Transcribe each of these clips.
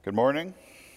Good morning.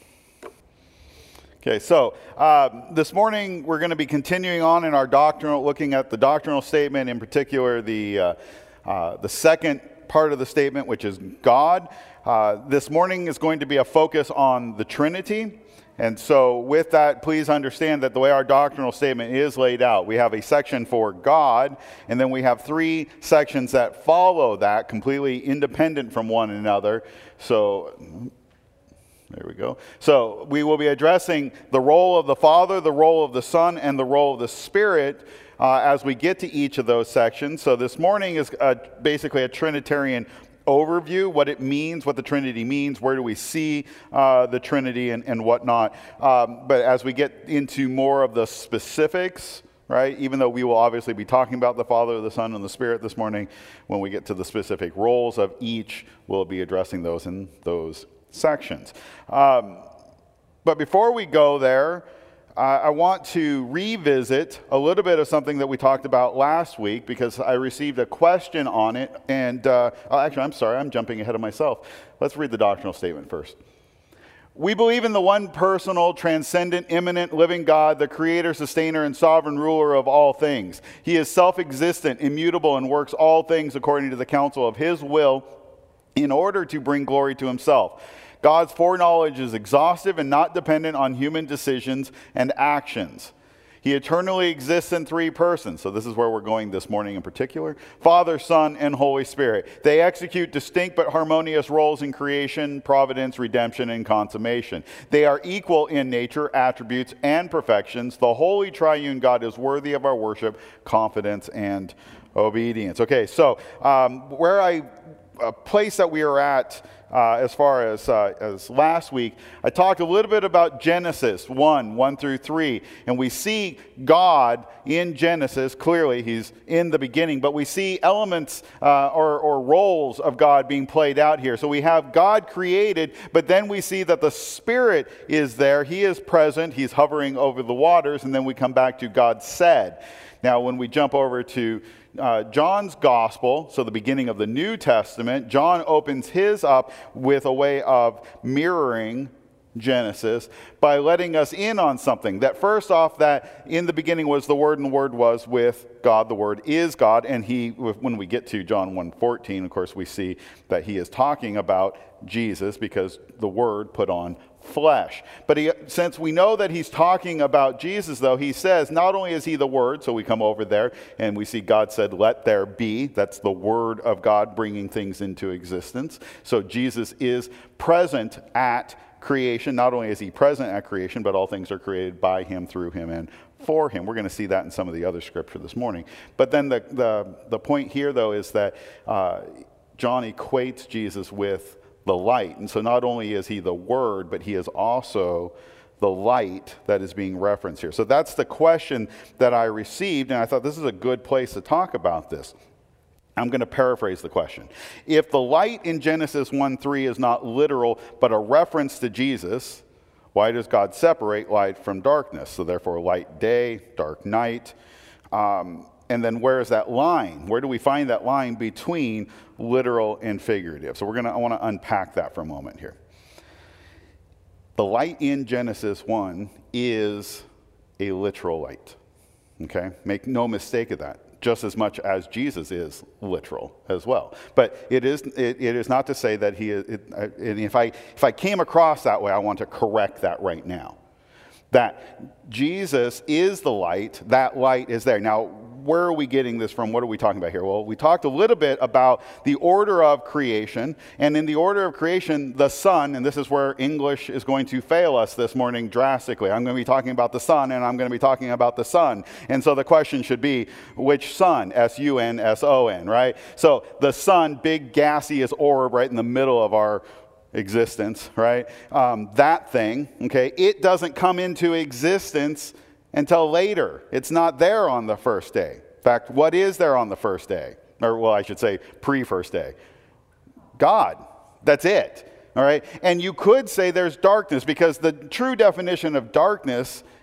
Okay, so this morning we're going to be continuing on in our doctrinal, looking at the doctrinal statement, in particular the second part of the statement, which is God. This morning is going to be a focus on the Trinity. And so with that, please understand that the way our doctrinal statement is laid out, we have a section for God, and then we have three sections that follow that, completely independent from one another. So there we go. So we will be addressing the role of the Father, the role of the Son, and the role of the Spirit as we get to each of those sections. So this morning is basically a Trinitarian overview, what it means, what the Trinity means, where do we see the Trinity and whatnot. But as we get into more of the specifics, right, even though we will obviously be talking about the Father, the Son, and the Spirit this morning, when we get to the specific roles of each, we'll be addressing those in those sections. But before we go there, I want to revisit a little bit of something that we talked about last week, because I received a question on it. And actually, I'm sorry, I'm jumping ahead of myself. Let's read the doctrinal statement first. We believe in the one personal, transcendent, immanent, living God, the creator, sustainer, and sovereign ruler of all things. He is self-existent, immutable, and works all things according to the counsel of his will in order to bring glory to himself. God's foreknowledge is exhaustive and not dependent on human decisions and actions. He eternally exists in three persons. So this is where we're going this morning in particular. Father, Son, and Holy Spirit. They execute distinct but harmonious roles in creation, providence, redemption, and consummation. They are equal in nature, attributes, and perfections. The Holy Triune God is worthy of our worship, confidence, and obedience. Okay, so a place that we are at as far as last week, I talked a little bit about Genesis 1 through 3, and we see God in Genesis. Clearly, he's in the beginning, but we see elements or roles of God being played out here. So we have God created, but then we see that the Spirit is there. He is present. He's hovering over the waters, and then we come back to God said. Now, when we jump over to John's Gospel, so the beginning of the New Testament, John opens his up with a way of mirroring Genesis by letting us in on something. That first off, that in the beginning was the Word, and the Word was with God. The Word is God. And when we get to John 1:14, of course, we see that he is talking about Jesus because the Word put on flesh. But since we know that he's talking about Jesus, though, he says not only is he the Word, so we come over there and we see God said, let there be. That's the Word of God bringing things into existence. So Jesus is present at creation. Not only is he present at creation, but all things are created by him, through him, and for him. We're going to see that in some of the other scripture this morning. But then the point here, though, is that John equates Jesus with the light. And so not only is he the Word, but he is also the light that is being referenced here. So that's the question that I received, and I thought this is a good place to talk about this. I'm going to paraphrase the question. If the light in Genesis 1:3 is not literal, but a reference to Jesus, why does God separate light from darkness? So therefore, light day, dark night. And then where is that line? Where do we find that line between literal and figurative? So I want to unpack that for a moment here. The light in Genesis 1 is a literal light. Okay? Make no mistake of that. Just as much as Jesus is literal as well. But it is not to say that he is, and if I came across that way, I want to correct that right now. That Jesus is the light, that light is there. Now, where are we getting this from? What are we talking about here? Well, we talked a little bit about the order of creation. And in the order of creation, the sun, and this is where English is going to fail us this morning drastically. I'm going to be talking about the sun, and I'm going to be talking about the sun. And so the question should be, which sun? S-U-N-S-O-N, right? So the sun, big gaseous orb right in the middle of our existence, right? That thing, okay, it doesn't come into existence until later. It's not there on the first day. In fact, what is there on the first day? Or, well, I should say pre-first day. God. That's it. All right? And you could say there's darkness, because the true definition of darkness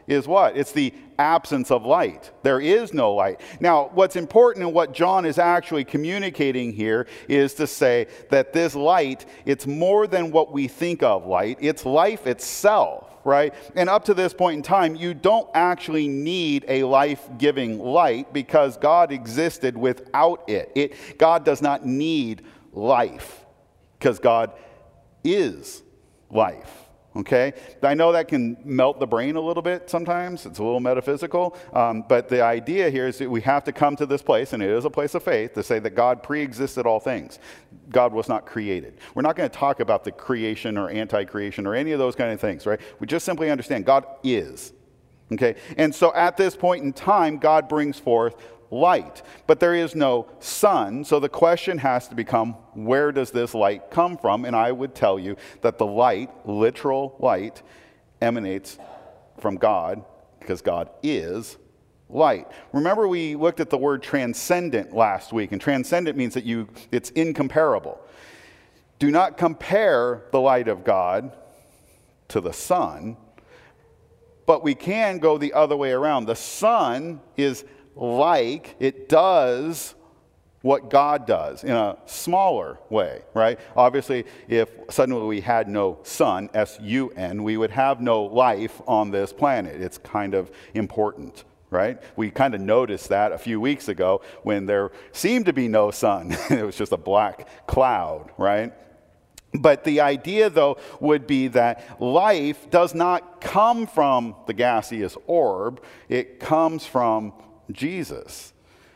is what? It's the absence of light. There is no light. Now, what's important and what John is actually communicating here is to say that this light, it's more than what we think of light. It's life itself, right? And up to this point in time, you don't actually need a life-giving light because God existed without it. God does not need life because God is life. Okay? I know that can melt the brain a little bit sometimes. It's a little metaphysical. But the idea here is that we have to come to this place, and it is a place of faith, to say that God pre-existed all things. God was not created. We're not going to talk about the creation or anti-creation or any of those kind of things, right? We just simply understand God is. Okay? And so at this point in time, God brings forth light, but there is no sun. So the question has to become, where does this light come from? And I would tell you that the light, literal light, emanates from God because God is light. Remember, we looked at the word transcendent last week, and transcendent means that it's incomparable. Do not compare the light of God to the sun, but we can go the other way around. The sun is it does what God does in a smaller way, right? Obviously, if suddenly we had no sun, S-U-N, we would have no life on this planet. It's kind of important, right? We kind of noticed that a few weeks ago when there seemed to be no sun. It was just a black cloud, right? But the idea, though, would be that life does not come from the gaseous orb. It comes from Jesus.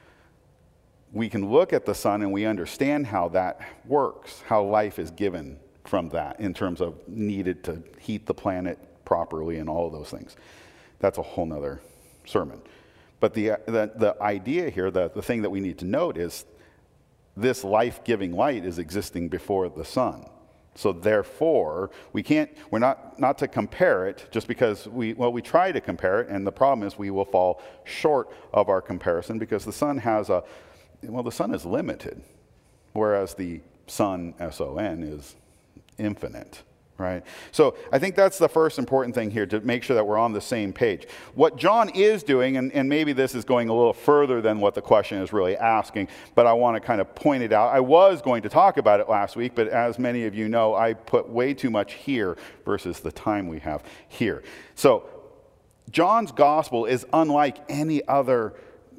We can look at the sun and we understand how that works, how life is given from that in terms of needed to heat the planet properly and all of those things. That's a whole nother sermon. But the idea here, the thing that we need to note is this life-giving light is existing before the sun. So therefore, we're not to compare it just because we try to compare it, and the problem is we will fall short of our comparison because the sun the sun is limited, whereas the sun, S-O-N, is infinite. Right? So I think that's the first important thing here, to make sure that we're on the same page. What John is doing, and maybe this is going a little further than what the question is really asking, but I want to kind of point it out. I was going to talk about it last week, but as many of you know, I put way too much here versus the time we have here. So John's gospel is unlike any other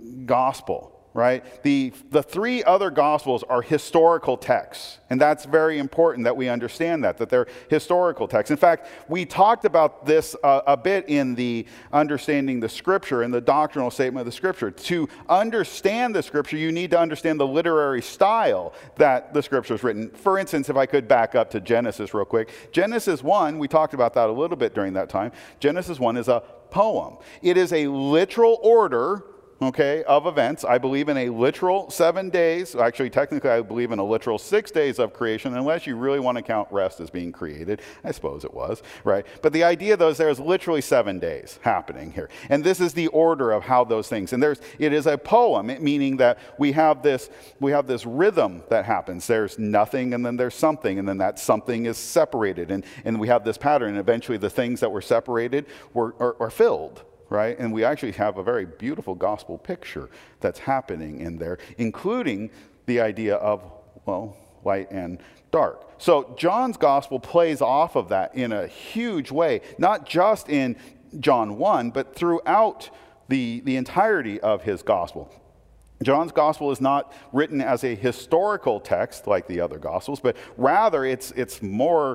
gospel. Right? The three other Gospels are historical texts, and that's very important that we understand that they're historical texts. In fact, we talked about this a bit in the understanding the Scripture and the doctrinal statement of the Scripture. To understand the Scripture, you need to understand the literary style that the Scripture is written. For instance, if I could back up to Genesis real quick. Genesis 1, we talked about that a little bit during that time. Genesis 1 is a poem. It is a literal order, okay, of events. I believe in a literal 7 days. Actually, technically, I believe in a literal 6 days of creation, unless you really want to count rest as being created. I suppose it was, right? But the idea, though, is there's literally 7 days happening here. And this is the order of how those things, and it is a poem, meaning that we have this rhythm that happens. There's nothing, and then there's something, and then that something is separated. And we have this pattern, and eventually the things that were separated are filled. Right? And we actually have a very beautiful gospel picture that's happening in there, including the idea of, light and dark. So John's gospel plays off of that in a huge way, not just in John 1, but throughout the entirety of his gospel. John's gospel is not written as a historical text like the other gospels, but rather it's more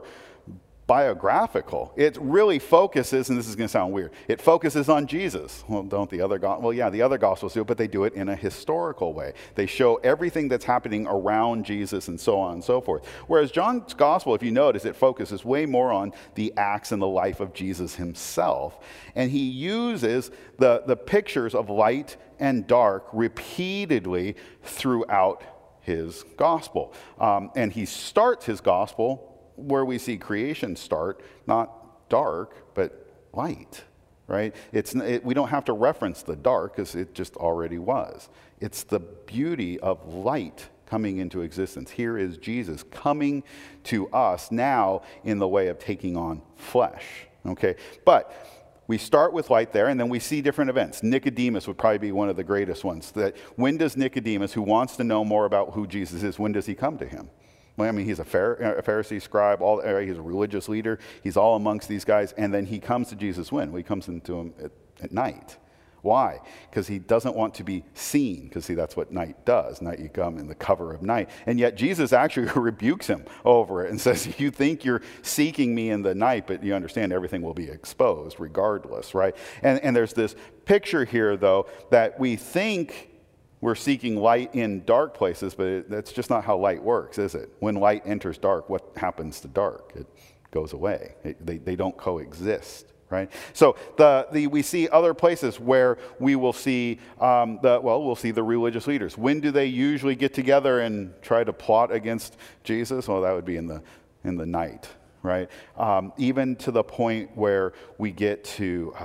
biographical. It really focuses, and this is going to sound weird, it focuses on Jesus. Well, don't the other the other gospels do it, but they do it in a historical way. They show everything that's happening around Jesus and so on and so forth. Whereas John's gospel, if you notice, it focuses way more on the acts and the life of Jesus himself. And he uses the pictures of light and dark repeatedly throughout his gospel. And he starts his gospel where we see creation start, not dark, but light, right? We don't have to reference the dark because it just already was. It's the beauty of light coming into existence. Here is Jesus coming to us now in the way of taking on flesh, okay? But We start with light there, and then we see different events. Nicodemus would probably be one of the greatest ones. That when does Nicodemus, who wants to know more about who Jesus is, when does he come to him? Well, I mean, he's a Pharisee scribe, he's a religious leader. He's all amongst these guys, and then he comes to Jesus when? Well, he comes into him at night. Why? Because he doesn't want to be seen, because see, that's what night does. Night, you come in the cover of night. And yet Jesus actually rebukes him over it and says, you think you're seeking me in the night, but you understand everything will be exposed regardless, right? And there's this picture here, though, that we think we're seeking light in dark places, but that's just not how light works, is it? When light enters dark, what happens to dark? It goes away. They don't coexist. Right? So we see other places where we will see we'll see the religious leaders. When do they usually get together and try to plot against Jesus? Well, that would be in the night, right? Even to the point where we get to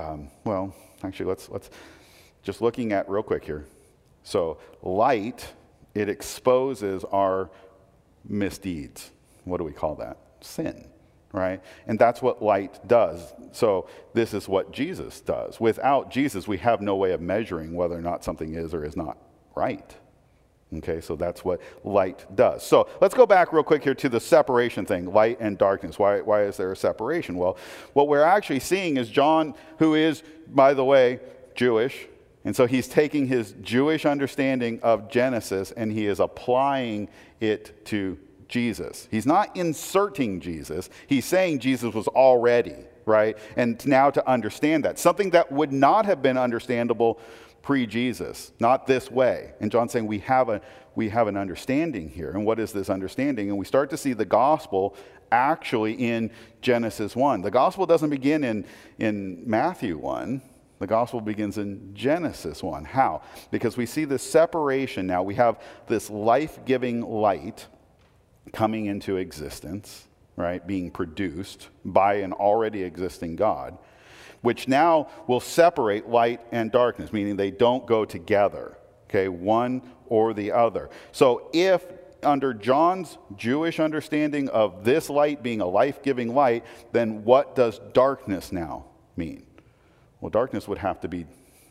let's just looking at real quick here. So light, it exposes our misdeeds. What do we call that? Sin. Right? And that's what light does. So this is what Jesus does. Without Jesus, we have no way of measuring whether or not something is or is not right. Okay, so that's what light does. So let's go back real quick here to the separation thing, light and darkness. Why is there a separation? Well, what we're actually seeing is John, who is, by the way, Jewish, and so he's taking his Jewish understanding of Genesis and he is applying it to Jesus. He's not inserting Jesus. He's saying Jesus was already, right? And now to understand that. Something that would not have been understandable pre-Jesus. Not this way. And John's saying we have an understanding here. And what is this understanding? And we start to see the gospel actually in Genesis 1. The gospel doesn't begin in Matthew 1. The gospel begins in Genesis 1. How? Because we see this separation now. We have this life-giving light coming into existence, right, being produced by an already existing God, which now will separate light and darkness, meaning they don't go together, okay, one or the other. So if under John's Jewish understanding of this light being a life-giving light, then what does darkness now mean? Well, darkness would have to be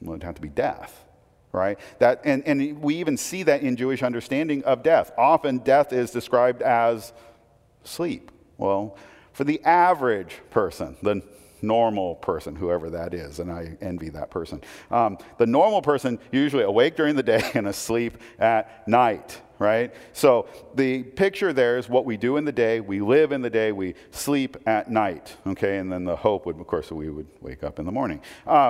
death. Right? And we even see that in Jewish understanding of death. Often death is described as sleep. Well, for the average person, the normal person, whoever that is, and I envy that person. The normal person usually awake during the day and asleep at night, right? So the picture there is what we do in the day, we live in the day, we sleep at night, okay? And then the hope would, of course, we would wake up in the morning.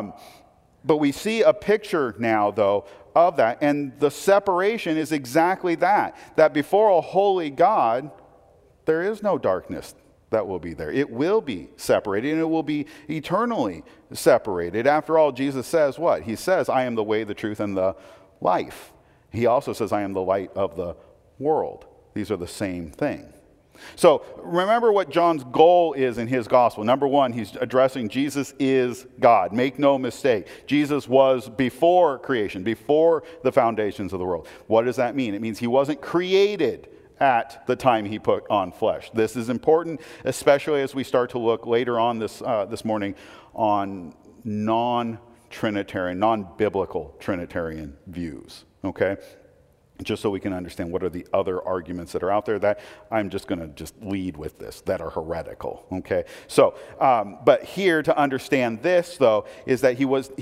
But we see a picture now, though, of that. And the separation is exactly that. That before a holy God, there is no darkness that will be there. It will be separated, and it will be eternally separated. After all, Jesus says what? He says, I am the way, the truth, and the life. He also says, I am the light of the world. These are the same thing. So remember what John's goal is in his gospel. Number one, he's addressing Jesus is God. Make no mistake. Jesus was before creation, before the foundations of the world. What does that mean? It means he wasn't created at the time he put on flesh. This is important, especially as we start to look later on this morning on non-Trinitarian, non-biblical Trinitarian views. Okay? Just so we can understand what are the other arguments that are out there that I'm just going to just lead with this, that are heretical, okay? So, but here to understand this, though, is that he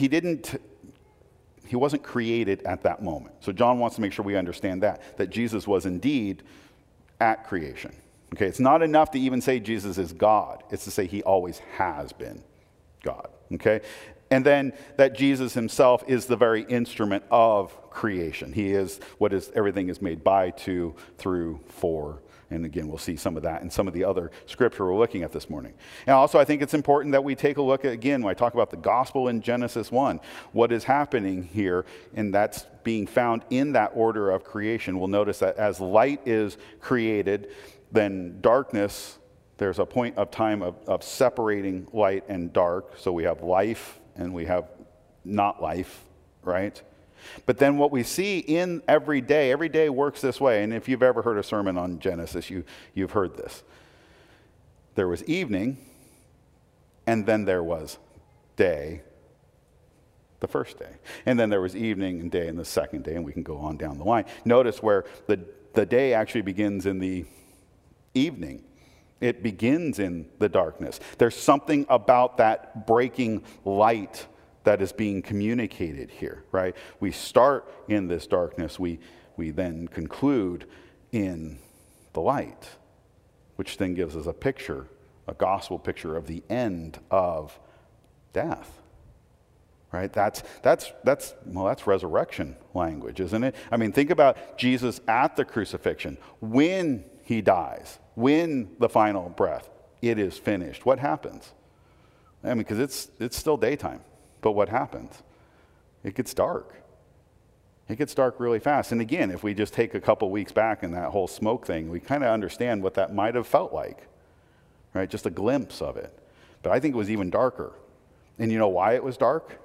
wasn't created at that moment. So John wants to make sure we understand that Jesus was indeed at creation, okay? It's not enough to even say Jesus is God. It's to say he always has been God, okay? And then that Jesus himself is the very instrument of creation. He is what is everything is made by, to, through, for. And again, we'll see some of that in some of the other scripture we're looking at this morning. And also, I think it's important that we take a look at, again, when I talk about the gospel in Genesis 1, what is happening here, and that's being found in that order of creation. We'll notice that as light is created, then darkness, there's a point of time of separating light and dark. So we have life and we have not life, right? But then what we see in every day works this way. And if you've ever heard a sermon on Genesis, you've heard this. There was evening, and then there was day, the first day. And then there was evening and day and the second day, and we can go on down the line. Notice where the day actually begins in the evening. It begins in the darkness. There's something about that breaking light that is being communicated here, right? We start in this darkness. We then conclude in the light, which then gives us a picture, a gospel picture of the end of death. Right? That's resurrection language, isn't it? I mean, think about Jesus at the crucifixion. When he dies, when the final breath, it is finished. What happens? I mean, because it's still daytime, but what happens? It gets dark. It gets dark really fast. And again, if we just take a couple weeks back in that whole smoke thing, we kind of understand what that might have felt like, right? Just a glimpse of it. But I think it was even darker. And you know why it was dark?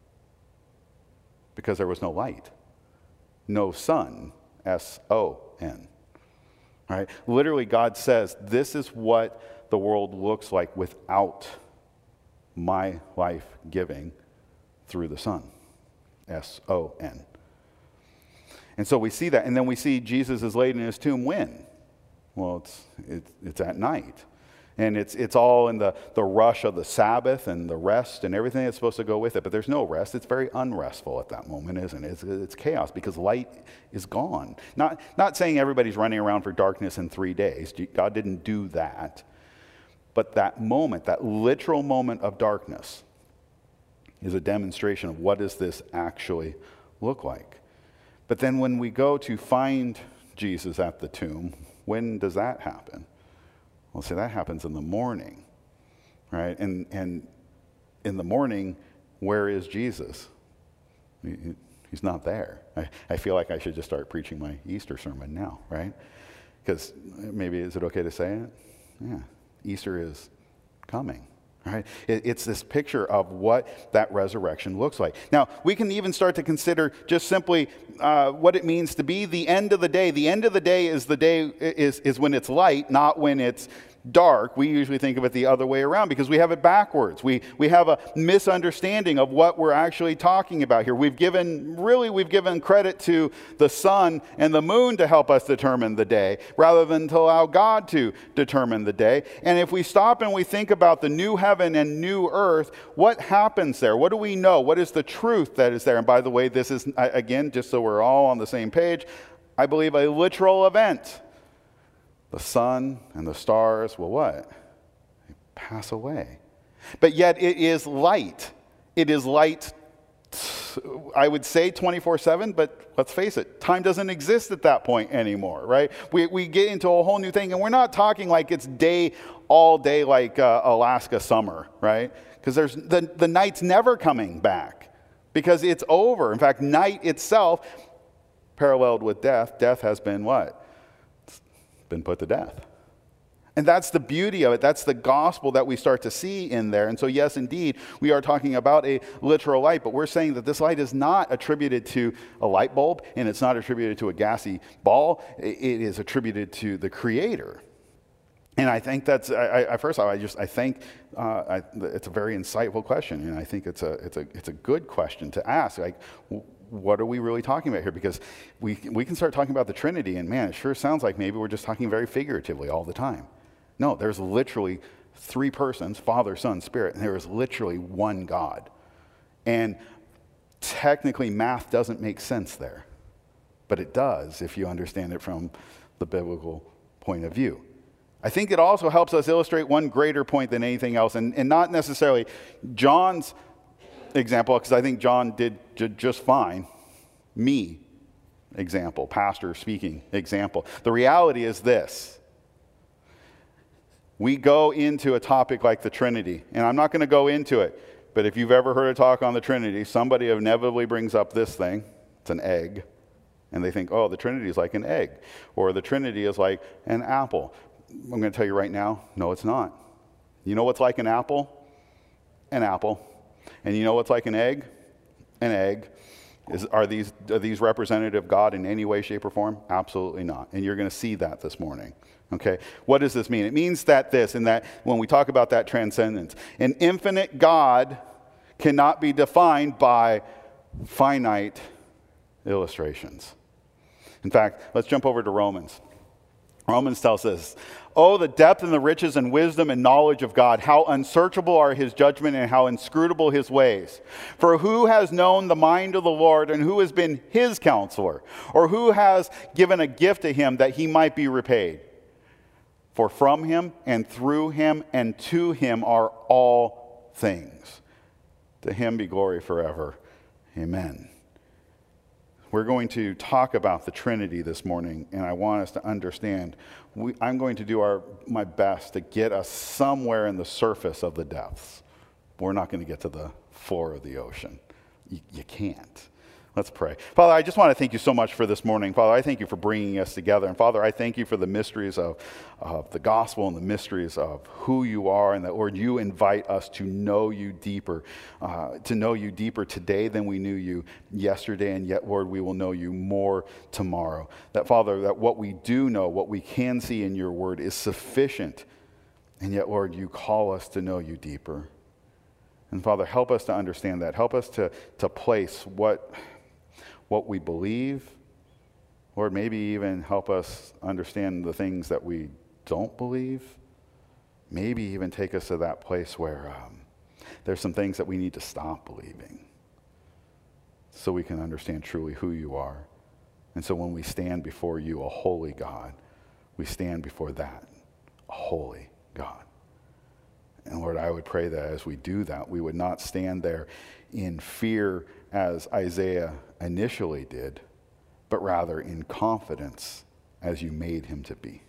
Because there was no light, no sun, S-O-N, right? Literally, God says, this is what the world looks like without my life giving through the sun, S-O-N. And so we see that, and then we see Jesus is laid in his tomb when? Well, it's at night. And it's all in the rush of the Sabbath and the rest and everything that's supposed to go with it. But there's no rest. It's very unrestful at that moment, isn't it? It's chaos because light is gone. Not saying everybody's running around for darkness in 3 days. God didn't do that. But that moment, that literal moment of darkness, is a demonstration of what does this actually look like. But then when we go to find Jesus at the tomb, when does that happen? Well, see, that happens in the morning, right? And in the morning, where is Jesus? He's not there. I feel like I should just start preaching my Easter sermon now, right? Because maybe, is it okay to say it? Yeah, Easter is coming, right? It's this picture of what that resurrection looks like. Now, we can even start to consider just simply what it means to be the end of the day. The end of the day is when it's light, not when it's dark. We usually think of it the other way around because we have it backwards. We have a misunderstanding of what we're actually talking about here. We've given credit to the sun and the moon to help us determine the day rather than to allow God to determine the day. And if we stop and we think about the new heaven and new earth, what happens there? What do we know? What is the truth that is there? And by the way, this is, again, just so we're all on the same page, I believe a literal event. The sun and the stars will what? They pass away. But yet it is light. It is light, I would say 24/7, but let's face it, time doesn't exist at that point anymore, right? We get into a whole new thing, and we're not talking like it's all day like Alaska summer, right? Because there's the night's never coming back because it's over. In fact, night itself, paralleled with death has been what? Been put to death. And that's the beauty of it. That's the gospel that we start to see in there. And so, yes, indeed, we are talking about a literal light, but we're saying that this light is not attributed to a light bulb, and it's not attributed to a gassy ball. It is attributed to the Creator. And I think that's, I think it's a very insightful question, and I think it's a good question to ask. Like, what are we really talking about here? Because we can start talking about the Trinity, and man, it sure sounds like maybe we're just talking very figuratively all the time. No, there's literally 3 persons, Father, Son, Spirit, and there is literally one God. And technically, math doesn't make sense there, but it does if you understand it from the biblical point of view. I think it also helps us illustrate one greater point than anything else, and not necessarily John's example, because I think John did just fine. Me, example, pastor speaking example. The reality is this. We go into a topic like the Trinity, and I'm not going to go into it, but if you've ever heard a talk on the Trinity, somebody inevitably brings up this thing. It's an egg. And they think, oh, the Trinity is like an egg, or the Trinity is like an apple. I'm going to tell you right now, no, it's not. You know what's like an apple? An apple. And you know what's like an egg? An egg. Are these representative of God in any way, shape, or form? Absolutely not. And you're going to see that this morning. Okay? What does this mean? It means that when we talk about that transcendence, an infinite God cannot be defined by finite illustrations. In fact, let's jump over to Romans. Romans tells us, "Oh, the depth and the riches and wisdom and knowledge of God, how unsearchable are his judgment and how inscrutable his ways. For who has known the mind of the Lord, and who has been his counselor? Or who has given a gift to him that he might be repaid? For from him and through him and to him are all things. To him be glory forever. Amen." We're going to talk about the Trinity this morning, and I want us to understand. I'm going to do my best to get us somewhere in the surface of the depths. We're not going to get to the floor of the ocean. You can't. Let's pray. Father, I just want to thank you so much for this morning. Father, I thank you for bringing us together. And Father, I thank you for the mysteries of the gospel and the mysteries of who you are, and that, Lord, you invite us to know you deeper today than we knew you yesterday, and yet, Lord, we will know you more tomorrow. That, Father, that what we do know, what we can see in your word is sufficient, and yet, Lord, you call us to know you deeper. And Father, help us to understand that. Help us to place what we believe. Lord, maybe even help us understand the things that we don't believe. Maybe even take us to that place where there's some things that we need to stop believing so we can understand truly who you are. And so when we stand before you, a holy God, we stand before that, a holy God. And Lord, I would pray that as we do that, we would not stand there in fear as Isaiah initially did, but rather in confidence as you made him to be.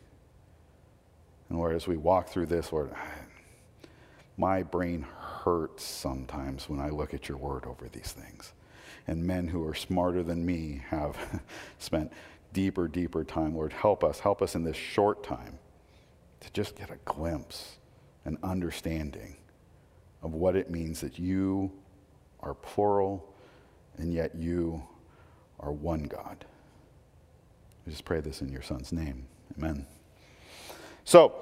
And Lord, as we walk through this, Lord, my brain hurts sometimes when I look at your word over these things. And men who are smarter than me have spent deeper time. Lord, help us in this short time to just get a glimpse, an understanding of what it means that you are plural, and yet you are one God. We just pray this in your Son's name. Amen. So,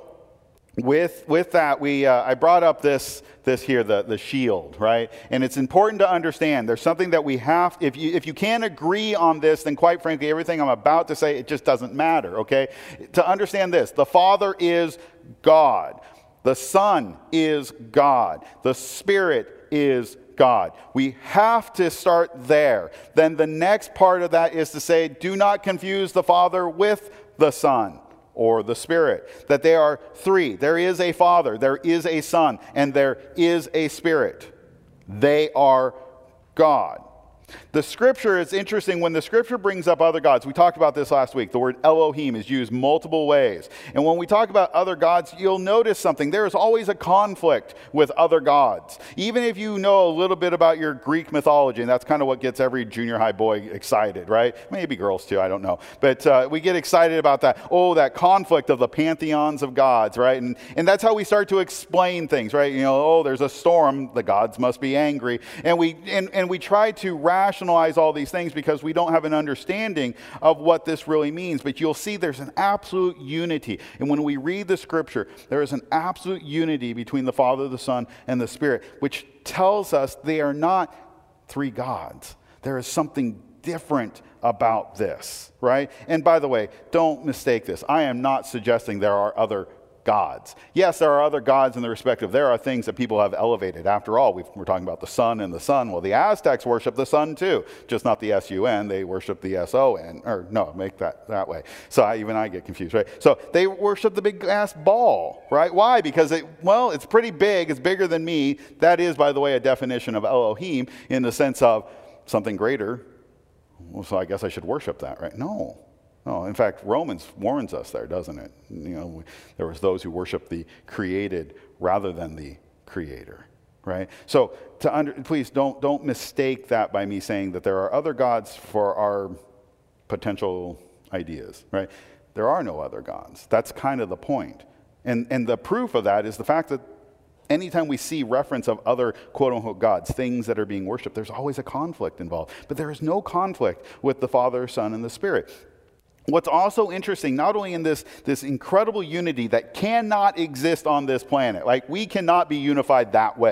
with that, I brought up this here, the shield, right? And it's important to understand. There's something that we have. If you can't agree on this, then quite frankly, everything I'm about to say, it just doesn't matter. Okay? To understand this, the Father is God. The Son is God. The Spirit is God. We have to start there. Then the next part of that is to say, do not confuse the Father with the Son or the Spirit. That they are three. There is a Father, there is a Son, and there is a Spirit. They are God. The scripture is interesting. When the scripture brings up other gods, we talked about this last week. The word Elohim is used multiple ways. And when we talk about other gods, you'll notice something. There is always a conflict with other gods. Even if you know a little bit about your Greek mythology, and that's kind of what gets every junior high boy excited, right? Maybe girls too, I don't know. But we get excited about that. Oh, that conflict of the pantheons of gods, right? And that's how we start to explain things, right? You know, oh, there's a storm, the gods must be angry. And we try to rationalize all these things because we don't have an understanding of what this really means. But you'll see there's an absolute unity. And when we read the scripture, there is an absolute unity between the Father, the Son, and the Spirit, which tells us they are not three gods. There is something different about this, right? And by the way, don't mistake this. I am not suggesting there are other gods. Yes, there are other gods in the respect of there are things that people have elevated. After all, we're talking about the sun and the sun. Well, the Aztecs worship the sun too, just not the S-U-N. They worship the S-O-N. Or no, make that way. So I get confused, right? So they worship the big ass ball, right? Why? Because it's pretty big. It's bigger than me. That is, by the way, a definition of Elohim in the sense of something greater. Well, so I guess I should worship that, right? No. Oh, in fact, Romans warns us there, doesn't it? You know, there was those who worship the created rather than the creator, right? So please don't mistake that by me saying that there are other gods for our potential ideas, right? There are no other gods. That's kind of the point. And the proof of that is the fact that anytime we see reference of other quote-unquote gods, things that are being worshipped, there's always a conflict involved. But there is no conflict with the Father, Son, and the Spirit. What's also interesting, not only in this incredible unity that cannot exist on this planet, like we cannot be unified that way,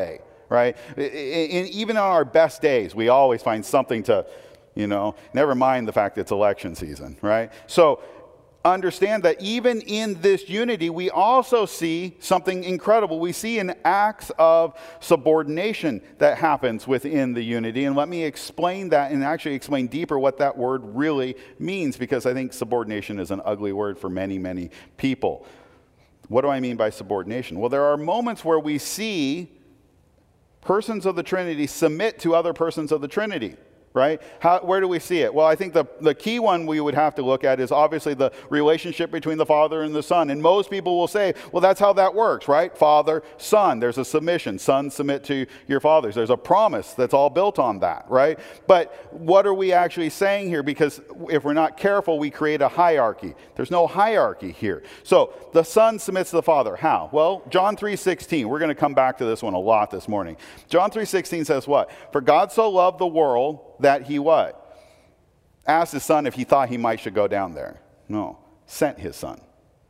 right? Even on our best days, we always find something to, never mind the fact it's election season, right? So understand that even in this unity, we also see something incredible. We see an acts of subordination that happens within the unity. And let me explain that and actually explain deeper what that word really means, because I think subordination is an ugly word for many, many people. What do I mean by subordination? Well, there are moments where we see persons of the Trinity submit to other persons of the Trinity. Right? Where do we see it? Well, I think the key one we would have to look at is obviously the relationship between the Father and the Son. And most people will say, well, that's how that works, right? Father, Son. There's a submission. Sons submit to your fathers. There's a promise that's all built on that, right? But what are we actually saying here? Because if we're not careful, we create a hierarchy. There's no hierarchy here. So the Son submits to the Father. How? Well, John 3:16. We're going to come back to this one a lot this morning. John 3:16 says what? For God so loved the world that he what? Asked his Son if he thought he might should go down there. No, sent his Son.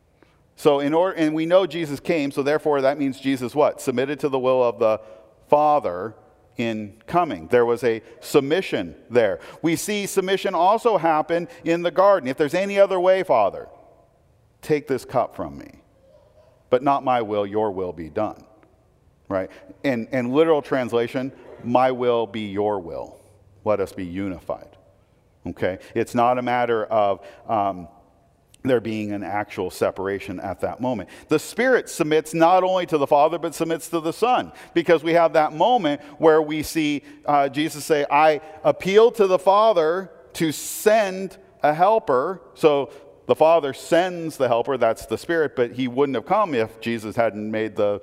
So and we know Jesus came, so therefore that means Jesus what? Submitted to the will of the Father in coming. There was a submission there. We see submission also happen in the garden. If there's any other way, Father, take this cup from me. But not my will, your will be done. Right? And literal translation, my will be your will. Let us be unified. Okay? It's not a matter of there being an actual separation at that moment. The Spirit submits not only to the Father, but submits to the Son. Because we have that moment where we see Jesus say, I appeal to the Father to send a helper. So the Father sends the helper, that's the Spirit, but he wouldn't have come if Jesus hadn't made the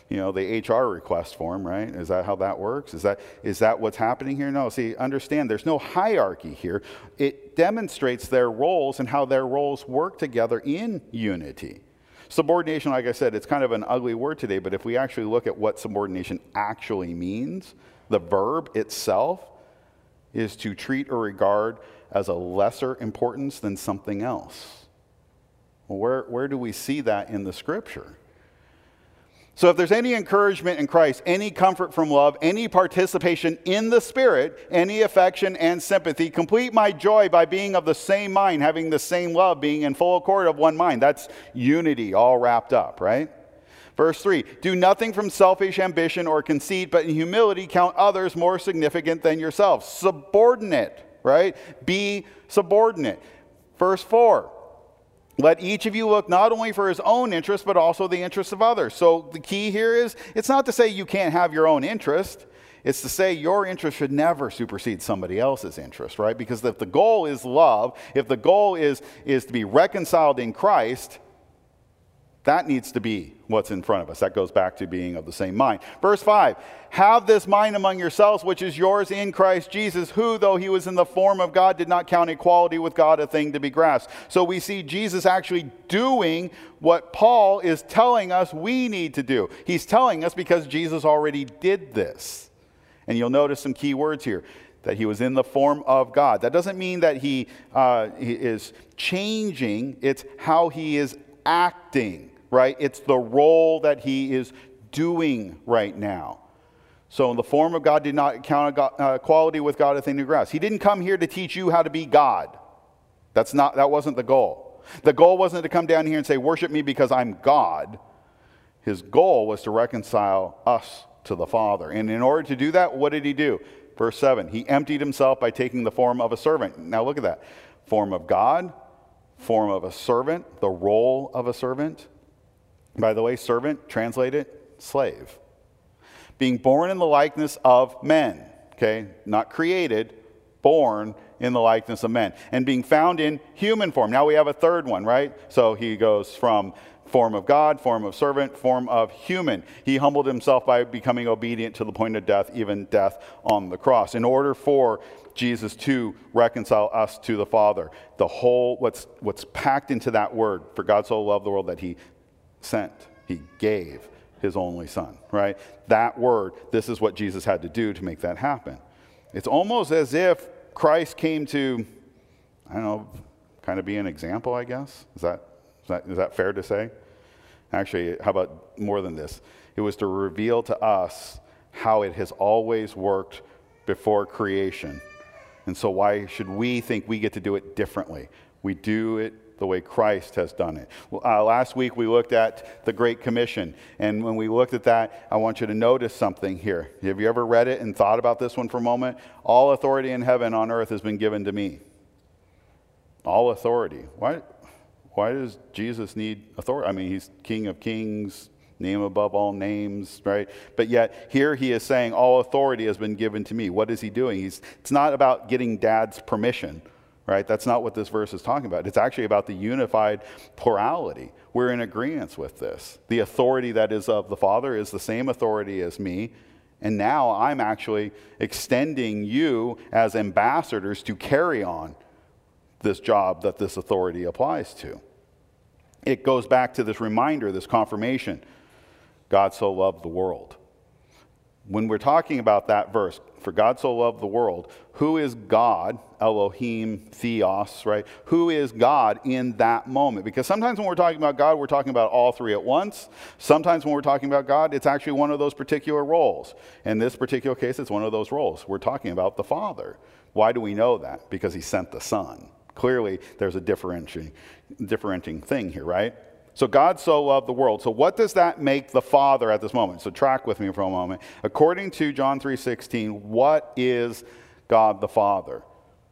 HR request for him, right? Is that how that works? Is that what's happening here? No, see, understand, there's no hierarchy here. It demonstrates their roles and how their roles work together in unity. Subordination, like I said, it's kind of an ugly word today, but if we actually look at what subordination actually means, the verb itself is to treat or regard as a lesser importance than something else. Well, where do we see that in the Scripture? So if there's any encouragement in Christ, any comfort from love, any participation in the Spirit, any affection and sympathy, complete my joy by being of the same mind, having the same love, being in full accord of one mind. That's unity all wrapped up, right? Verse 3, do nothing from selfish ambition or conceit, but in humility count others more significant than yourselves. Subordinate, right? Be subordinate. Verse 4, let each of you look not only for his own interest, but also the interests of others. So the key here is, it's not to say you can't have your own interest. It's to say your interest should never supersede somebody else's interest, right? Because if the goal is love, if the goal is to be reconciled in Christ, that needs to be what's in front of us. That goes back to being of the same mind. Verse 5, have this mind among yourselves, which is yours in Christ Jesus, who, though he was in the form of God, did not count equality with God a thing to be grasped. So we see Jesus actually doing what Paul is telling us we need to do. He's telling us because Jesus already did this. And you'll notice some key words here. That he was in the form of God. That doesn't mean that he is changing. It's how he is acting, right? It's the role that he is doing right now. So in the form of God did not count equality with God a thing to grasp. He didn't come here to teach you how to be God. That wasn't the goal. The goal wasn't to come down here and say, worship me because I'm God. His goal was to reconcile us to the Father. And in order to do that, what did he do? Verse 7, he emptied himself by taking the form of a servant. Now look at that. Form of God, form of a servant, the role of a servant. By the way, servant, translated, slave. Being born in the likeness of men, okay? Not created, born in the likeness of men. And being found in human form. Now we have a third one, right? So he goes from form of God, form of servant, form of human. He humbled himself by becoming obedient to the point of death, even death on the cross. In order for Jesus to reconcile us to the Father, the whole, what's packed into that word, for God so loved the world that he sent, he gave his only Son, right? That word, this is what Jesus had to do to make that happen. It's almost as if Christ came to, I don't know, kind of be an example, I guess. Is that fair to say? Actually, how about more than this? It was to reveal to us how it has always worked before creation. And so why should we think we get to do it differently? We do it the way Christ has done it. Last week we looked at the Great Commission. And when we looked at that, I want you to notice something here. Have you ever read it and thought about this one for a moment? All authority in heaven and on earth has been given to me. All authority. Why does Jesus need authority? I mean, he's King of Kings, name above all names, right? But yet here he is saying all authority has been given to me. What is he doing? It's not about getting dad's permission, right? That's not what this verse is talking about. It's actually about the unified plurality. We're in agreement with this. The authority that is of the Father is the same authority as me. And now I'm actually extending you as ambassadors to carry on this job that this authority applies to. It goes back to this reminder, this confirmation. God so loved the world. When we're talking about that verse, for God so loved the world, who is God? Elohim, Theos, right? Who is God in that moment? Because sometimes when we're talking about God, we're talking about all three at once. Sometimes when we're talking about God, it's actually one of those particular roles. In this particular case, it's one of those roles. We're talking about the Father. Why do we know that? Because he sent the Son. Clearly, there's a differentiating thing here, right? So God so loved the world. So what does that make the Father at this moment? So track with me for a moment. According to John 3:16, what is God the Father?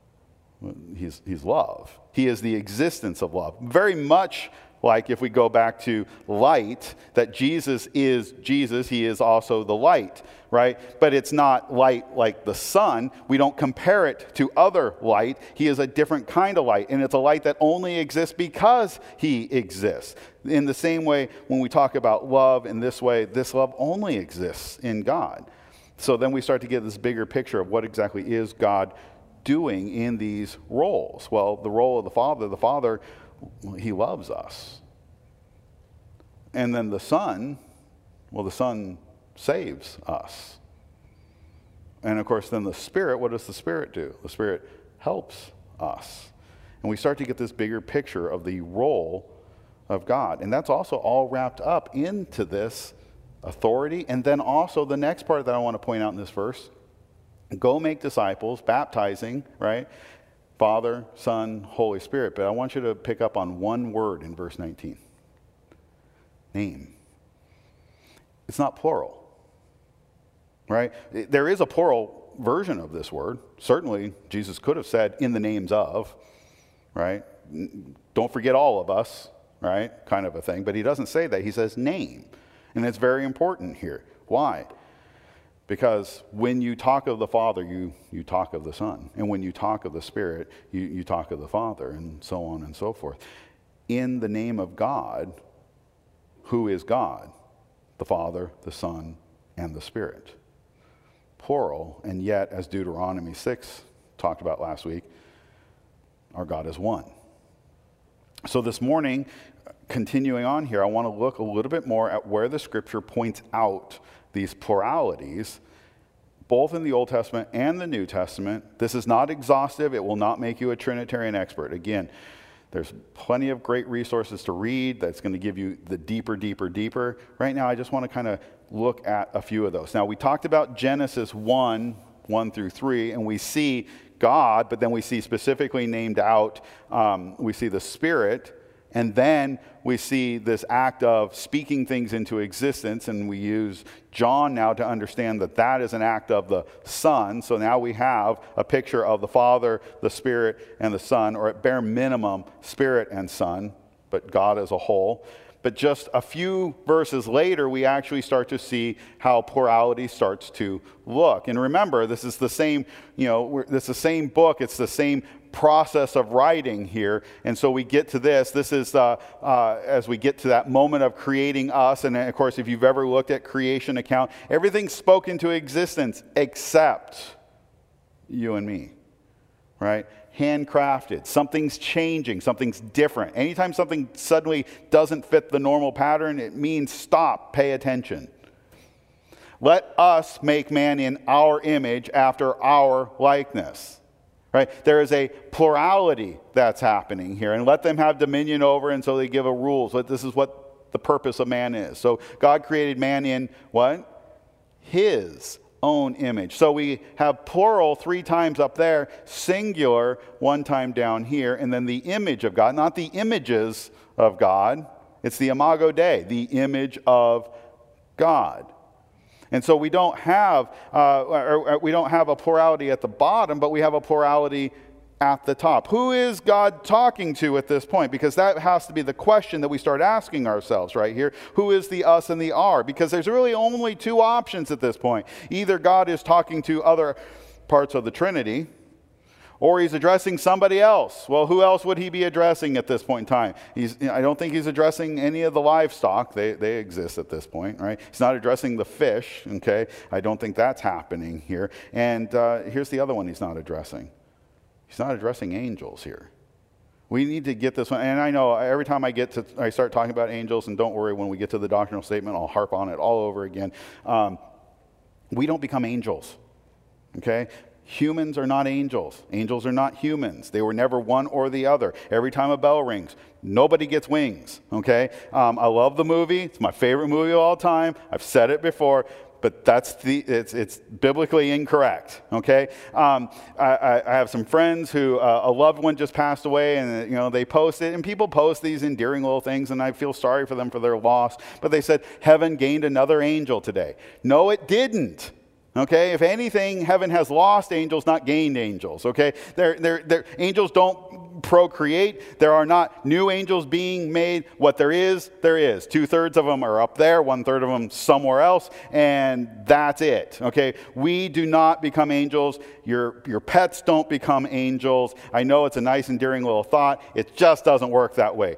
He's love. He is the existence of love. Very much like if we go back to light, that Jesus is Jesus, he is also the light, right? But it's not light like the sun. We don't compare it to other light. He is a different kind of light, and it's a light that only exists because he exists. In the same way, when we talk about love in this way, this love only exists in God. So then we start to get this bigger picture of what exactly is God doing in these roles. Well, the role of the Father, he loves us. And then the Son saves us. And of course, then the Spirit, what does the Spirit do? The Spirit helps us. And we start to get this bigger picture of the role of God. And that's also all wrapped up into this authority. And then also the next part that I want to point out in this verse, go make disciples, baptizing, right? Father, Son, Holy Spirit. But I want you to pick up on one word in verse 19. Name. It's not plural, right? There is a plural version of this word. Certainly, Jesus could have said, in the names of, right? Don't forget all of us, right? Kind of a thing. But he doesn't say that. He says name. And it's very important here. Why? Because when you talk of the Father, you talk of the Son. And when you talk of the Spirit, you talk of the Father, and so on and so forth. In the name of God, who is God? The Father, the Son, and the Spirit. Plural, and yet, as Deuteronomy 6 talked about last week, our God is one. So this morning, continuing on here, I want to look a little bit more at where the Scripture points out these pluralities, both in the Old Testament and the New Testament. This is not exhaustive. It will not make you a Trinitarian expert. Again, there's plenty of great resources to read that's going to give you the deeper. Right now, I just want to kind of look at a few of those. Now, we talked about Genesis 1 through 3, and we see God, but then we see specifically named out, we see the Spirit. And then we see this act of speaking things into existence, and we use John now to understand that that is an act of the Son. So now we have a picture of the Father, the Spirit, and the Son, or at bare minimum, Spirit and Son, but God as a whole. But just a few verses later, we actually start to see how plurality starts to look. And remember, this is the same, this is the same book. It's the same process of writing here. And so we get to this. This is as we get to that moment of creating us. And of course, if you've ever looked at creation account, everything's spoken into existence except you and me, right? Handcrafted. Something's changing. Something's different. Anytime something suddenly doesn't fit the normal pattern, it means stop, pay attention. Let us make man in our image after our likeness. Right? There is a plurality that's happening here, and let them have dominion over, and so they give a rule. So this is what the purpose of man is. So God created man in what? His own image. So we have plural 3 times up there, singular 1 time down here, and then the image of God, not the images of God. It's the imago Dei, the image of God. And so we don't have a plurality at the bottom, but we have a plurality at the top. Who is God talking to at this point? Because that has to be the question that we start asking ourselves right here. Who is the us and the are? Because there's really only 2 options at this point. Either God is talking to other parts of the Trinity, or he's addressing somebody else. Well, who else would he be addressing at this point in time? I don't think he's addressing any of the livestock. They exist at this point, right? He's not addressing the fish, okay? I don't think that's happening here. And here's the other one he's not addressing. He's not addressing angels here. We need to get this one. And I know every time I start talking about angels, and don't worry, when we get to the doctrinal statement, I'll harp on it all over again. We don't become angels, okay? Humans are not angels. Angels are not humans. They were never one or the other. Every time a bell rings, nobody gets wings, okay? I love the movie. It's my favorite movie of all time. I've said it before. But it's biblically incorrect, okay? I have some friends who a loved one just passed away, and they post it, and people post these endearing little things, and I feel sorry for them for their loss. But they said heaven gained another angel today. No, it didn't. Okay, if anything, heaven has lost angels, not gained angels. Okay, angels don't procreate. There are not new angels being made. What there is, there is. 2/3 of them are up there, 1/3 of them somewhere else, and that's it. Okay, we do not become angels. Your pets don't become angels. I know it's a nice, endearing little thought. It just doesn't work that way.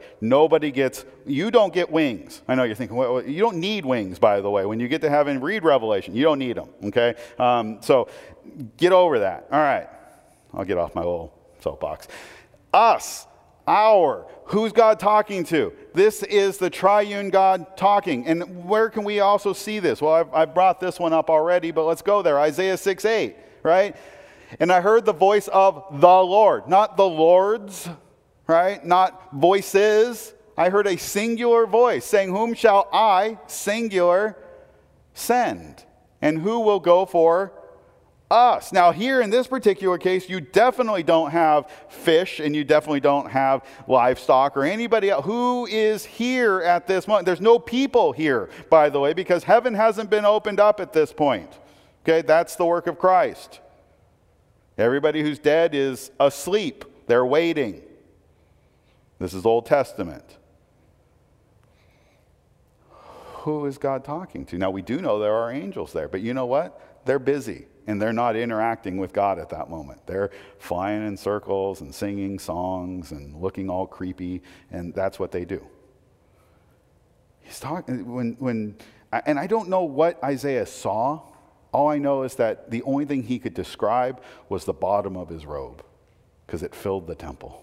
You don't get wings. I know you're thinking, well, you don't need wings, by the way. When you get to heaven, read Revelation. You don't need them, okay? So get over that. All right. I'll get off my little soapbox. Us, who's God talking to? This is the triune God talking. And where can we also see this? Well, I've brought this one up already, but let's go there. Isaiah 6:8, right? And I heard the voice of the Lord, not the Lords, right? Not voices. I heard a singular voice saying, whom shall I, singular, send? And who will go for us? Now here in this particular case, you definitely don't have fish, and you definitely don't have livestock or anybody else. Who is here at this moment? There's no people here, by the way, because heaven hasn't been opened up at this point. Okay, that's the work of Christ. Everybody who's dead is asleep. They're waiting. This is Old Testament. Who is God talking to? Now, we do know there are angels there, but you know what? They're busy, and they're not interacting with God at that moment. They're flying in circles and singing songs and looking all creepy, and that's what they do. He's talking, and I don't know what Isaiah saw. All I know is that the only thing he could describe was the bottom of his robe, because it filled the temple.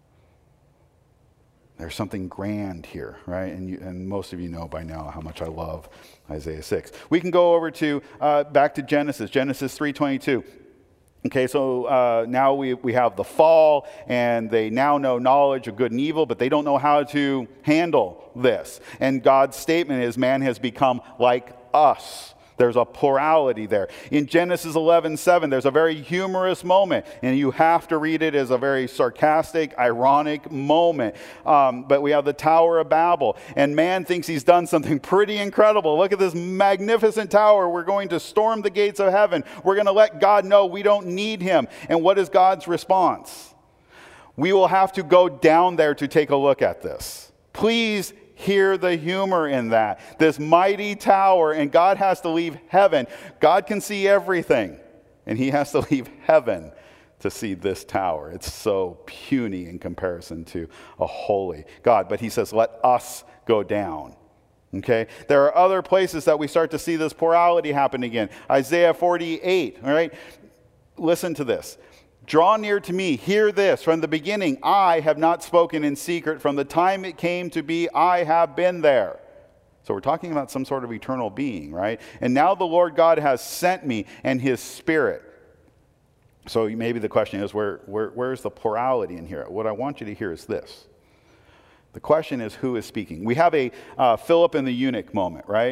There's something grand here, right? And most of you know by now how much I love Isaiah 6. We can go over to back to Genesis 3:22. Okay, so now we have the fall, and they now know knowledge of good and evil, but they don't know how to handle this. And God's statement is, man has become like us. There's a plurality there. In Genesis 11:7, there's a very humorous moment, and you have to read it as a very sarcastic, ironic moment. But we have the Tower of Babel, and man thinks he's done something pretty incredible. Look at this magnificent tower. We're going to storm the gates of heaven. We're going to let God know we don't need him. And what is God's response? We will have to go down there to take a look at this. Please hear the humor in that. This mighty tower, and God has to leave heaven. God can see everything, and he has to leave heaven to see this tower. It's so puny in comparison to a holy God. But he says, let us go down. Okay? There are other places that we start to see this plurality happen again. Isaiah 48, all right? Listen to this. Draw near to me, hear this. From the beginning, I have not spoken in secret. From the time it came to be, I have been there. So we're talking about some sort of eternal being, right? And now the Lord God has sent me and his Spirit. So maybe the question is, where's the plurality in here? What I want you to hear is this. The question is, who is speaking? We have a Philip and the eunuch moment, right?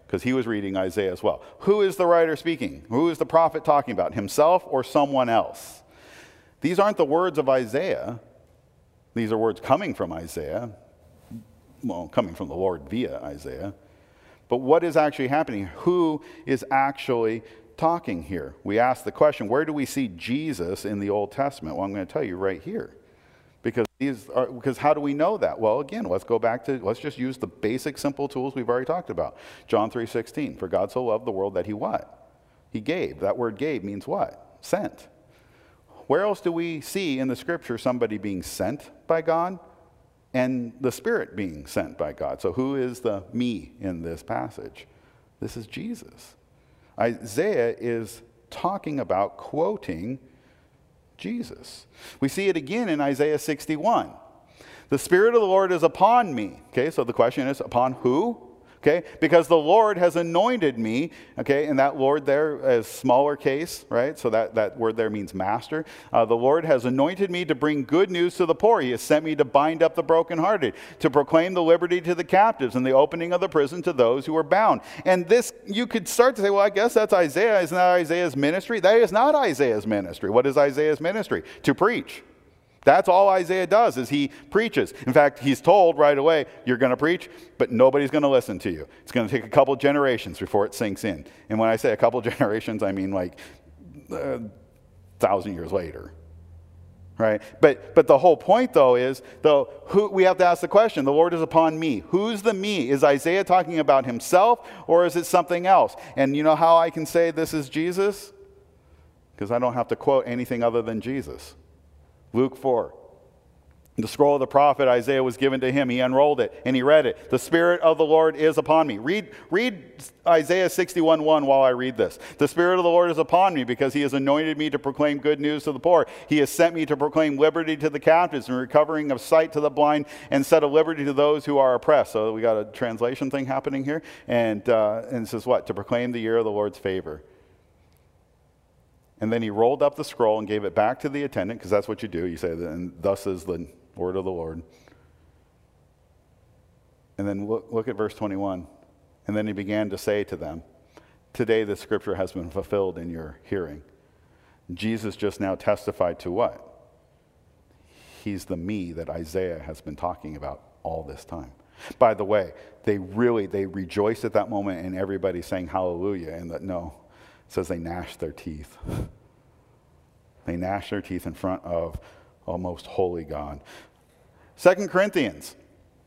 because he was reading Isaiah as well. Who is the writer speaking? Who is the prophet talking about? Himself or someone else? These aren't the words of Isaiah. These are words coming from Isaiah. Well, coming from the Lord via Isaiah. But what is actually happening? Who is actually talking here? We ask the question, where do we see Jesus in the Old Testament? Well, I'm going to tell you right here. Because how do we know that? Well, again, let's just use the basic simple tools we've already talked about. John 3:16, for God so loved the world that he what? He gave. That word gave means what? Sent. Where else do we see in the scripture somebody being sent by God and the Spirit being sent by God? So who is the me in this passage? This is Jesus. Isaiah is talking about, quoting Jesus. We see it again in Isaiah 61. The Spirit of the Lord is upon me. Okay, so the question is, upon who? Okay, because the Lord has anointed me. Okay, and that Lord there is smaller case, right? So that word there means master. The Lord has anointed me to bring good news to the poor. He has sent me to bind up the brokenhearted, to proclaim the liberty to the captives and the opening of the prison to those who are bound. And this, you could start to say, well, I guess that's Isaiah. Isn't that Isaiah's ministry? That is not Isaiah's ministry. What is Isaiah's ministry? To preach. That's all Isaiah does, is he preaches. In fact, he's told right away, you're going to preach, but nobody's going to listen to you. It's going to take a couple generations before it sinks in. And when I say a couple generations, I mean like 1,000 years later. Right? But the whole point, though, is, we have to ask the question, the Lord is upon me. Who's the me? Is Isaiah talking about himself, or is it something else? And you know how I can say this is Jesus? Because I don't have to quote anything other than Jesus. Luke 4. The scroll of the prophet Isaiah was given to him. He unrolled it and he read it. The Spirit of the Lord is upon me. Read Isaiah 61:1 while I read this. The Spirit of the Lord is upon me because he has anointed me to proclaim good news to the poor. He has sent me to proclaim liberty to the captives and recovering of sight to the blind and set at liberty to those who are oppressed. So we got a translation thing happening here. And it says what? To proclaim the year of the Lord's favor. And then he rolled up the scroll and gave it back to the attendant, because that's what you do. You say, and thus is the word of the Lord. And then look at verse 21. And then he began to say to them, today the scripture has been fulfilled in your hearing. Jesus just now testified to what? He's the me that Isaiah has been talking about all this time. By the way, they rejoiced at that moment, and everybody sang hallelujah. And that, no. It says they gnashed their teeth. They gnashed their teeth in front of a most holy God. 2 Corinthians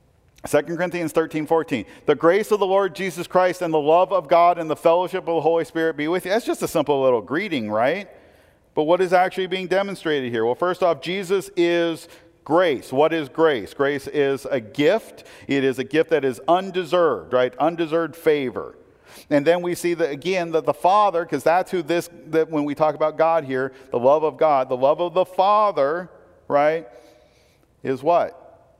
13:14. The grace of the Lord Jesus Christ and the love of God and the fellowship of the Holy Spirit be with you. That's just a simple little greeting, right? But what is actually being demonstrated here? Well, first off, Jesus is grace. What is grace? Grace is a gift. It is a gift that is undeserved, right? Undeserved favor. And then we see that again, that the Father, because that's who that when we talk about God here, the love of God, the love of the Father, right, is what?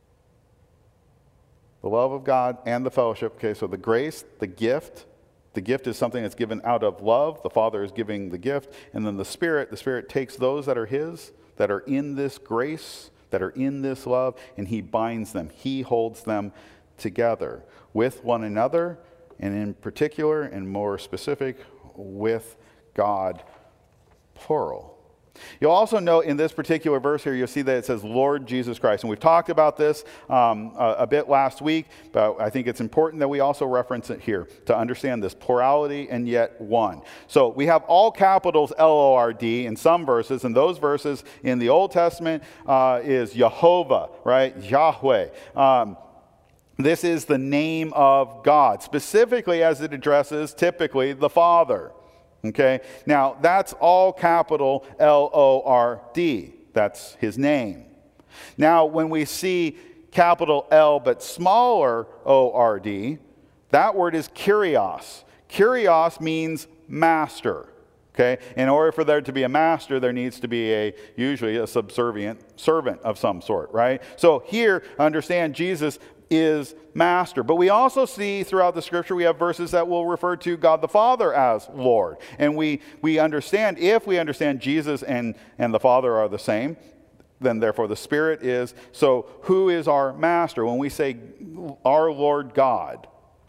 The love of God and the fellowship. Okay, so the grace, the gift is something that's given out of love. The Father is giving the gift. And then the Spirit takes those that are His, that are in this grace, that are in this love, and He binds them. He holds them together with one another, and in particular and more specific, with God, plural. You'll also note in this particular verse here, you'll see that it says Lord Jesus Christ. And we've talked about this a bit last week, but I think it's important that we also reference it here to understand this plurality and yet one. So we have all capitals L-O-R-D in some verses, and those verses in the Old Testament is Jehovah, right? Yahweh. This is the name of God, specifically as it addresses typically the Father. Okay? Now, that's all capital L-O-R-D. That's His name. Now, when we see capital L but smaller O-R-D, that word is Kyrios. Kyrios means master. Okay? In order for there to be a master, there needs to be usually a subservient servant of some sort, right? So here, understand Jesus is master. But we also see throughout the scripture, we have verses that will refer to God the Father as Lord. And we understand, if we understand Jesus and the Father are the same, then therefore the Spirit is. So who is our master? When we say our Lord God,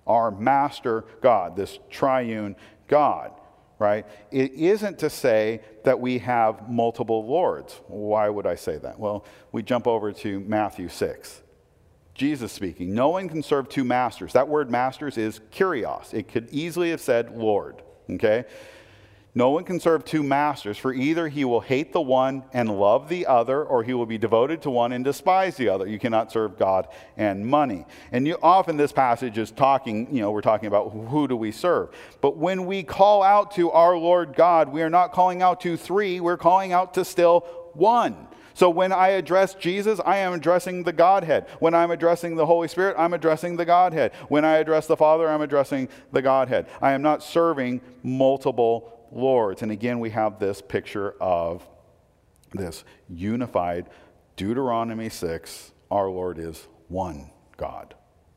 our master God, this triune God, right? It isn't to say that we have multiple lords. Why would I say that? Well, we jump over to Matthew 6. Jesus speaking, no one can serve two masters. That word masters is kurios. It could easily have said Lord, okay? No one can serve two masters, for either he will hate the one and love the other, or he will be devoted to one and despise the other. You cannot serve God and money. And often this passage is talking, we're talking about who do we serve. But when we call out to our Lord God, we are not calling out to three, we're calling out to still one. So when I address Jesus, I am addressing the Godhead. When I'm addressing the Holy Spirit, I'm addressing the Godhead. When I address the Father, I'm addressing the Godhead. I am not serving multiple lords. And again, we have this picture of this unified Deuteronomy 6. Our Lord is one God.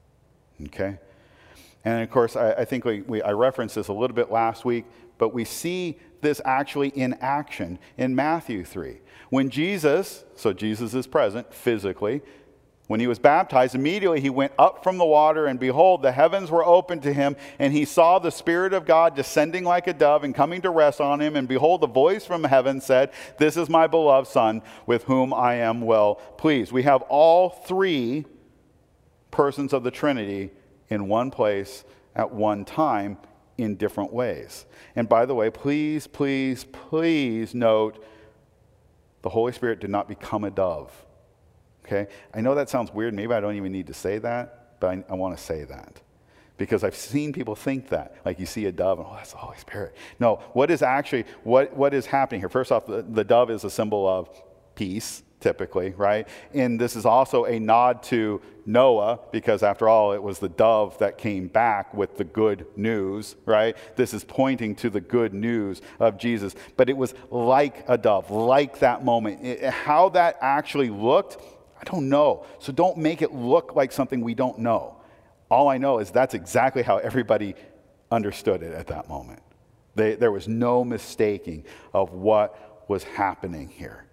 Okay? And of course, I think I referenced this a little bit last week, but we see this actually in action in Matthew 3. When Jesus is present physically, when he was baptized, immediately he went up from the water, and behold, the heavens were opened to him, and he saw the Spirit of God descending like a dove and coming to rest on him. And behold, a voice from heaven said, "This is my beloved Son, with whom I am well pleased." We have all three persons of the Trinity in one place at one time in different ways. And by the way, please, please, please note, the Holy Spirit did not become a dove. Okay? I know that sounds weird. Maybe I don't even need to say that, but I want to say that. Because I've seen people think that. Like you see a dove, and that's the Holy Spirit. No, what is happening here? First off, the dove is a symbol of peace, typically, right? And this is also a nod to Noah, because after all, it was the dove that came back with the good news, right? This is pointing to the good news of Jesus. But it was like a dove, like that moment. How that actually looked, I don't know. So don't make it look like something we don't know. All I know is that's exactly how everybody understood it at that moment. There was no mistaking of what was happening here.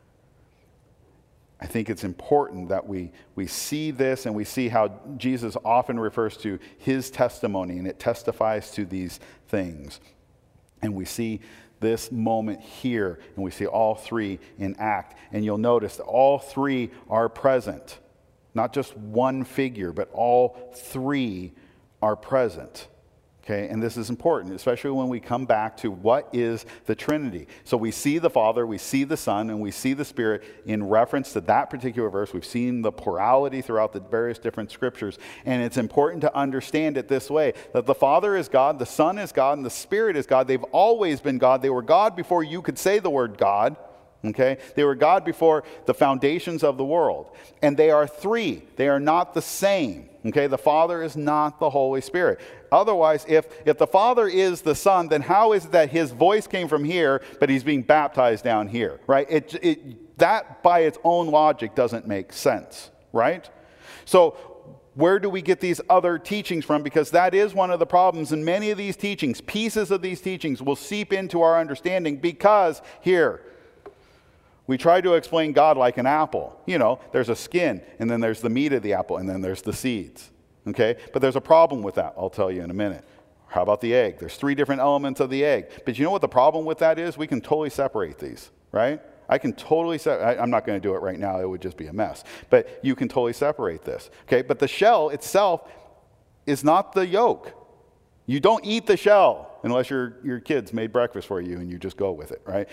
I think it's important that we see this, and we see how Jesus often refers to his testimony, and it testifies to these things. And we see this moment here, and we see all three in act. And you'll notice that all three are present. Not just one figure, but all three are present. Okay, and this is important, especially when we come back to what is the Trinity. So we see the Father, we see the Son, and we see the Spirit in reference to that particular verse. We've seen the plurality throughout the various different scriptures, and it's important to understand it this way, that the Father is God, the Son is God, and the Spirit is God. They've always been God. They were God before you could say the word God. Okay? They were God before the foundations of the world. And they are three. They are not the same. Okay? The Father is not the Holy Spirit. Otherwise, if the Father is the Son, then how is it that his voice came from here, but he's being baptized down here? Right? That by its own logic doesn't make sense. Right? So where do we get these other teachings from? Because that is one of the problems. And many of these teachings, pieces of these teachings, will seep into our understanding because here, we try to explain God like an apple. There's a skin, and then there's the meat of the apple, and then there's the seeds. Okay? But there's a problem with that. I'll tell you in a minute. How about the egg? There's three different elements of the egg. But you know what the problem with that is? We can totally separate these, right? I can totally separate. I'm not going to do it right now. It would just be a mess. But you can totally separate this. Okay? But the shell itself is not the yolk. You don't eat the shell unless your kids made breakfast for you and you just go with it, right?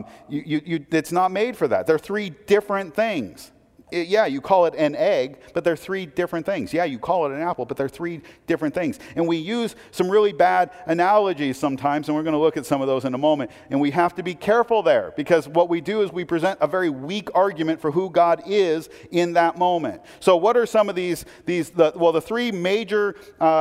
It's not made for that. They're three different things. You call it an egg, but they're three different things. Yeah, you call it an apple, but they're three different things. And we use some really bad analogies sometimes, and we're going to look at some of those in a moment. And we have to be careful there, because what we do is we present a very weak argument for who God is in that moment. So what are some of the three major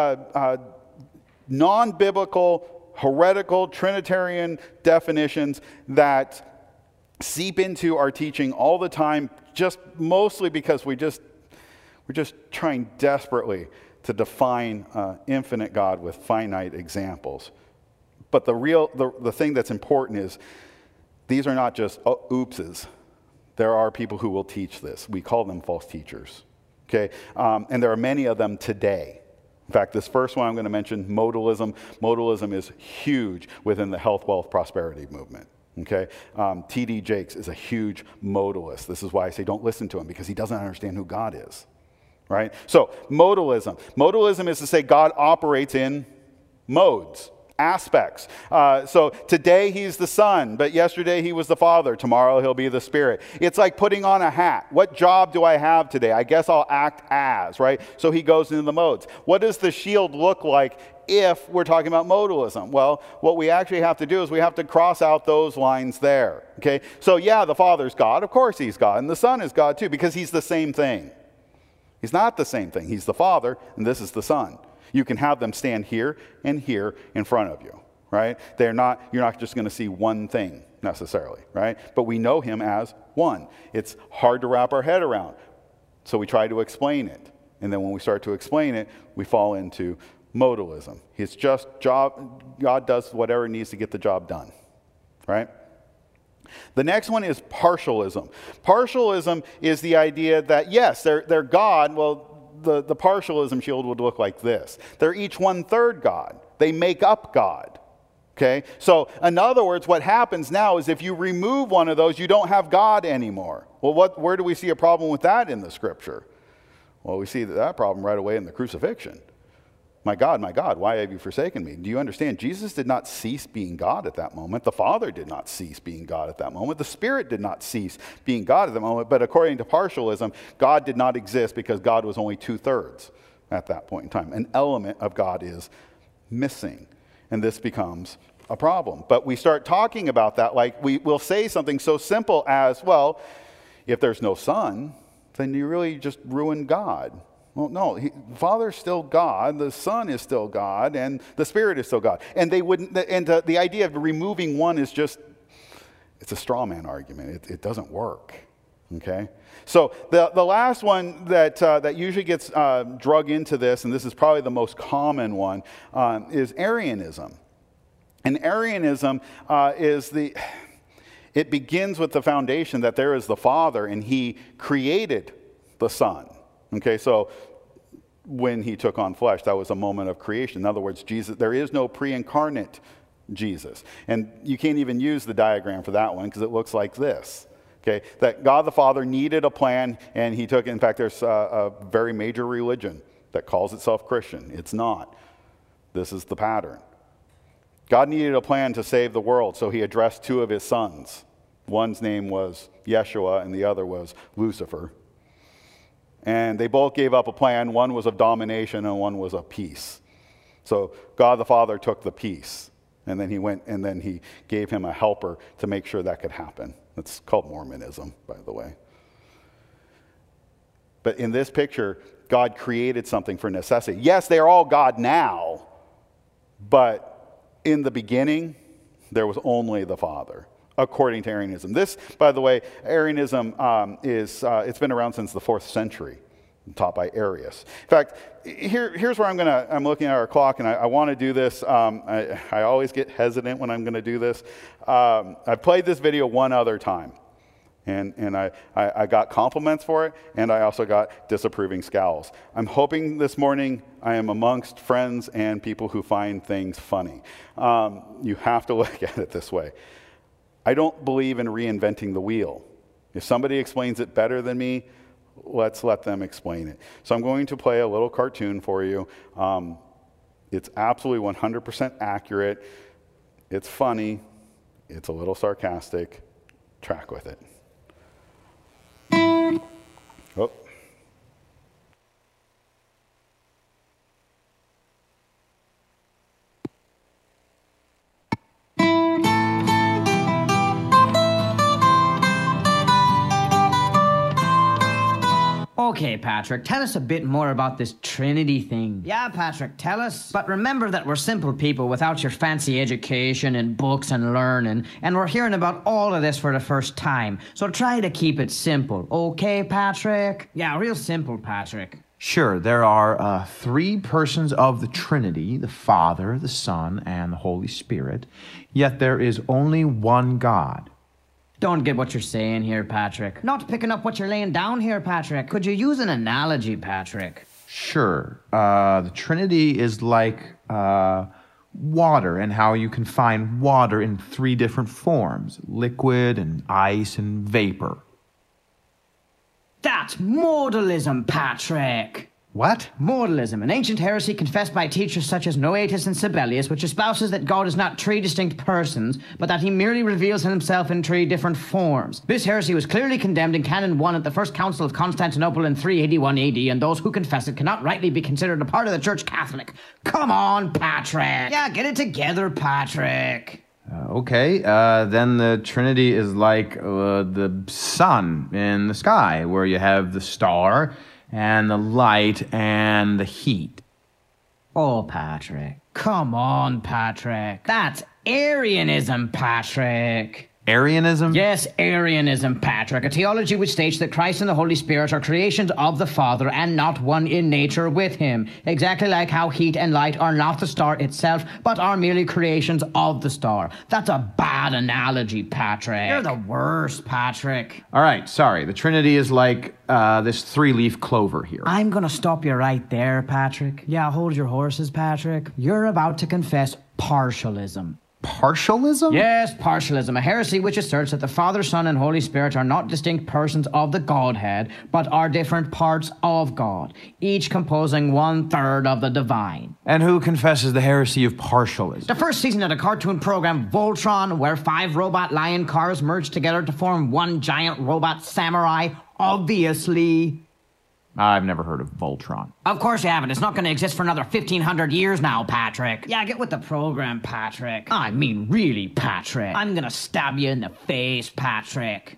non-biblical, heretical, Trinitarian definitions that seep into our teaching all the time, just mostly because we're just trying desperately to define infinite God with finite examples. But the thing that's important is these are not just oopses. There are people who will teach this. We call them false teachers. Okay, and there are many of them today. In fact, this first one I'm going to mention, modalism. Modalism is huge within the health, wealth, prosperity movement. Okay, T.D. Jakes is a huge modalist. This is why I say don't listen to him, because he doesn't understand who God is. Right? So, modalism. Modalism is to say God operates in modes, aspects. So today he's the Son, but yesterday he was the Father. Tomorrow he'll be the Spirit. It's like putting on a hat. What job do I have today? I guess I'll act as, right? So he goes into the modes. What does the shield look like if we're talking about modalism? Well, what we actually have to do is we have to cross out those lines there. Okay? So yeah, the Father's God. Of course he's God. And the Son is God too, because he's the same thing. He's not the same thing. He's the Father, and this is the Son. You can have them stand here and here in front of you, right? You're not just going to see one thing necessarily, right? But we know him as one. It's hard to wrap our head around, so we try to explain it. And then when we start to explain it, we fall into modalism. It's just God does whatever needs to get the job done, right? The next one is partialism. Partialism is the idea that, yes, they're God. Well, the partialism shield would look like this. They're each 1/3 God. They make up God. Okay? So, in other words, what happens now is if you remove one of those, you don't have God anymore. Well, where do we see a problem with that in the Scripture? Well, we see that problem right away in the crucifixion. My God, why have you forsaken me? Do you understand? Jesus did not cease being God at that moment. The Father did not cease being God at that moment. The Spirit did not cease being God at the moment. But according to partialism, God did not exist because God was only 2/3 at that point in time. An element of God is missing. And this becomes a problem. But we start talking about that like we'll say something so simple as, well, if there's no Son, then you really just ruin God. Well, no, the Father's still God, the Son is still God, and the Spirit is still God. And they wouldn't. And the idea of removing one is it's a straw man argument. It doesn't work. Okay. So the last one that usually gets drug into this, and this is probably the most common one, is Arianism. And Arianism it begins with the foundation that there is the Father, and He created the Son. Okay, so when he took on flesh, that was a moment of creation. In other words, Jesus, there is no pre-incarnate Jesus. And you can't even use the diagram for that one because it looks like this. Okay, that God the Father needed a plan, and he took, in fact, there's a very major religion that calls itself Christian. It's not. This is the pattern. God needed a plan to save the world, so he addressed two of his sons. One's name was Yeshua, and the other was Lucifer. And they both gave up a plan. One was of domination and one was of peace. So God the Father took the peace. And then he went and then he gave him a helper to make sure that could happen. It's called Mormonism, by the way. But in this picture, God created something for necessity. Yes, they are all God now. But in the beginning, there was only the Father, according to Arianism. This, by the way, Arianism it's been around since the 4th century, taught by Arius. In fact, here's where I'm looking at our clock, and I want to do this. I always get hesitant when I'm going to do this. I've played this video one other time, and I got compliments for it, and I also got disapproving scowls. I'm hoping this morning I am amongst friends and people who find things funny. You have to look at it this way. I don't believe in reinventing the wheel. If somebody explains it better than me, let's let them explain it. So I'm going to play a little cartoon for you. It's absolutely 100% accurate. It's funny. It's a little sarcastic. Track with it. Oh. Okay, Patrick, tell us a bit more about this Trinity thing. Yeah, Patrick, tell us. But remember that we're simple people without your fancy education and books and learning, and we're hearing about all of this for the first time. So try to keep it simple, okay, Patrick? Yeah, real simple, Patrick. Sure, there are 3 persons of the Trinity, the Father, the Son, and the Holy Spirit, yet there is only one God. Don't get what you're saying here, Patrick. Not picking up what you're laying down here, Patrick. Could you use an analogy, Patrick? Sure. The Trinity is like water, and how you can find water in 3 different forms: liquid and ice and vapor. That's modalism, Patrick. What? Modalism, an ancient heresy confessed by teachers such as Noetus and Sibelius, which espouses that God is not 3 distinct persons, but that he merely reveals himself in 3 different forms. This heresy was clearly condemned in Canon 1 at the First Council of Constantinople in 381 AD, and those who confess it cannot rightly be considered a part of the Church Catholic. Come on, Patrick. Yeah, get it together, Patrick. Okay, then the Trinity is like the sun in the sky, where you have the star and the light and the heat. Oh, Patrick. Come on, Patrick. That's Arianism, Patrick. Arianism? Yes, Arianism, Patrick. A theology which states that Christ and the Holy Spirit are creations of the Father and not one in nature with him. Exactly like how heat and light are not the star itself, but are merely creations of the star. That's a bad analogy, Patrick. You're the worst, Patrick. All right, sorry. The Trinity is like this 3-leaf clover here. I'm gonna stop you right there, Patrick. Yeah, hold your horses, Patrick. You're about to confess partialism. Partialism? Yes, partialism, a heresy which asserts that the Father, Son, and Holy Spirit are not distinct persons of the Godhead, but are different parts of God, each composing 1/3 of the divine. And who confesses the heresy of partialism? The first season of the cartoon program Voltron, where 5 robot lion cars merge together to form one giant robot samurai, obviously. I've never heard of Voltron. Of course you haven't. It's not going to exist for another 1,500 years now, Patrick. Yeah, get with the program, Patrick. I mean, really, Patrick. I'm going to stab you in the face, Patrick.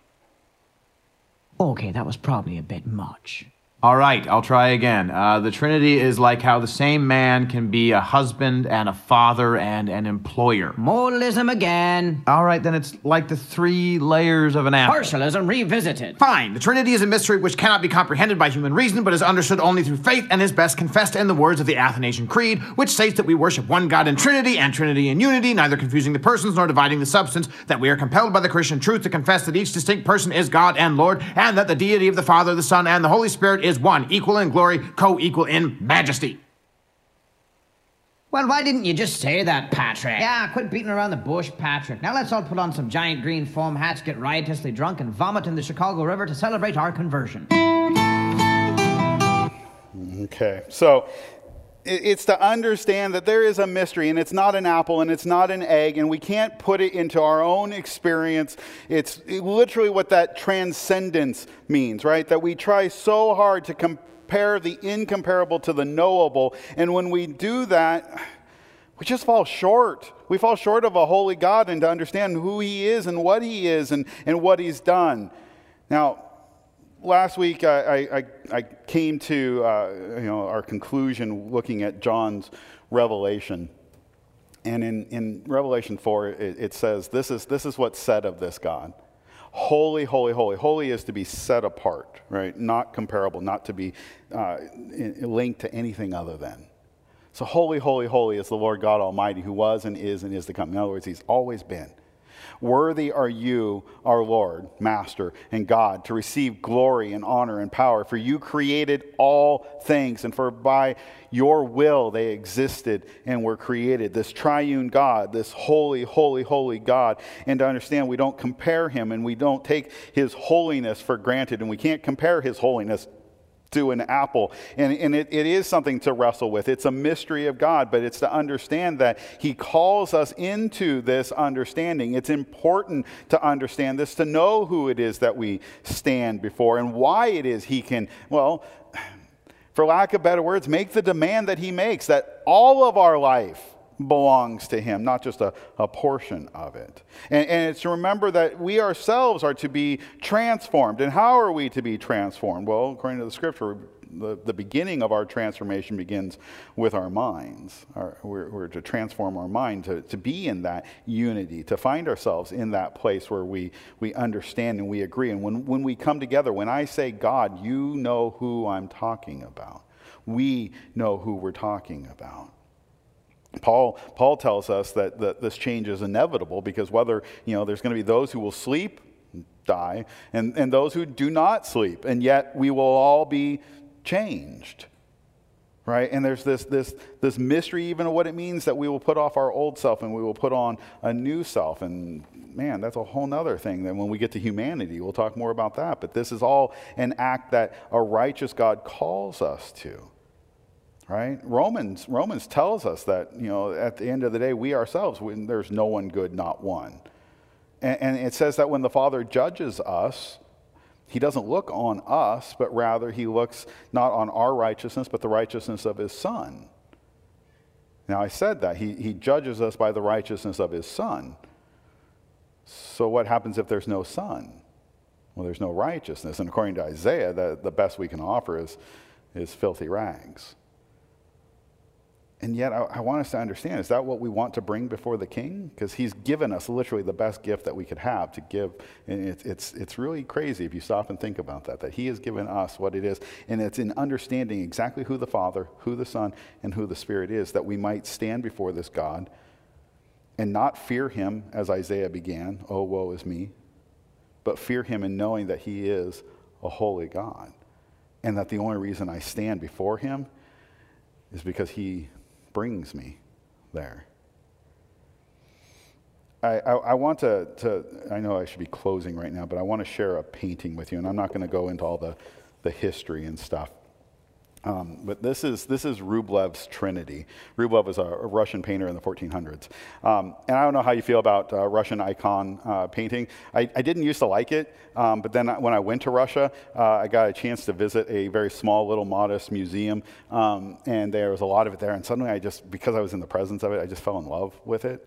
Okay, that was probably a bit much. All right, I'll try again. The Trinity is like how the same man can be a husband and a father and an employer. Modalism again. All right, then it's like the 3 layers of an apple. Partialism revisited. Fine. The Trinity is a mystery which cannot be comprehended by human reason, but is understood only through faith and is best confessed in the words of the Athanasian Creed, which states that we worship one God in Trinity and Trinity in unity, neither confusing the persons nor dividing the substance, that we are compelled by the Christian truth to confess that each distinct person is God and Lord, and that the deity of the Father, the Son, and the Holy Spirit is one, equal in glory, co-equal in majesty. Well, why didn't you just say that, Patrick? Yeah, quit beating around the bush, Patrick. Now let's all put on some giant green foam hats, get riotously drunk, and vomit in the Chicago River to celebrate our conversion. Okay, so it's to understand that there is a mystery, and it's not an apple, and it's not an egg, and we can't put it into our own experience. It's literally what that transcendence means, right? That we try so hard to compare the incomparable to the knowable, and when we do that, we just fall short. We fall short of a holy God and to understand who he is and what he is and what he's done. Now, last week, I came to our conclusion looking at John's Revelation, and in Revelation 4, it says this is what's said of this God: holy, holy, holy. Holy is to be set apart, right? Not comparable, not to be linked to anything other than. So holy, holy, holy is the Lord God Almighty, who was and is to come. In other words, he's always been. Worthy are you, our Lord, Master, and God, to receive glory and honor and power. For you created all things, and for by your will they existed and were created. This triune God, this holy, holy, holy God. And to understand, we don't compare him, and we don't take his holiness for granted, and we can't compare his holiness to an apple. And it is something to wrestle with. It's a mystery of God, but it's to understand that he calls us into this understanding. It's important to understand this, to know who it is that we stand before and why it is he can, well, for lack of better words, make the demand that he makes, that all of our life belongs to him, not just a portion of it. And it's to remember that we ourselves are to be transformed. And how are we to be transformed? Well, according to the scripture, the beginning of our transformation begins with our minds. We're to transform our mind, to be in that unity, to find ourselves in that place where we understand and we agree. And when we come together, when I say God, you know who I'm talking about. We know who we're talking about. Paul tells us that this change is inevitable, because whether, there's going to be those who will sleep, die, and those who do not sleep, and yet we will all be changed. right? And there's this mystery even of what it means that we will put off our old self and we will put on a new self. And man, that's a whole nother thing. Then when we get to humanity, we'll talk more about that. But this is all an act that a righteous God calls us to, right? Romans tells us that, at the end of the day, we ourselves, there's no one good, not one. And it says that when the Father judges us, he doesn't look on us, but rather he looks not on our righteousness, but the righteousness of his Son. Now, I said that. He judges us by the righteousness of his Son. So what happens if there's no Son? Well, there's no righteousness. And according to Isaiah, the best we can offer is filthy rags. And yet, I want us to understand, is that what we want to bring before the King? Because he's given us literally the best gift that we could have to give. And it's really crazy if you stop and think about that he has given us what it is. And it's in understanding exactly who the Father, who the Son, and who the Spirit is, that we might stand before this God and not fear him, as Isaiah began, oh, woe is me, but fear him in knowing that he is a holy God. And that the only reason I stand before him is because he brings me there. I want to, I know I should be closing right now, but I want to share a painting with you, and I'm not going to go into all the history and stuff. But this is Rublev's Trinity. Rublev was a Russian painter in the 1400s. And I don't know how you feel about Russian icon painting. I didn't used to like it, but then when I went to Russia, I got a chance to visit a very small, little, modest museum, and there was a lot of it there. And suddenly because I was in the presence of it, I just fell in love with it.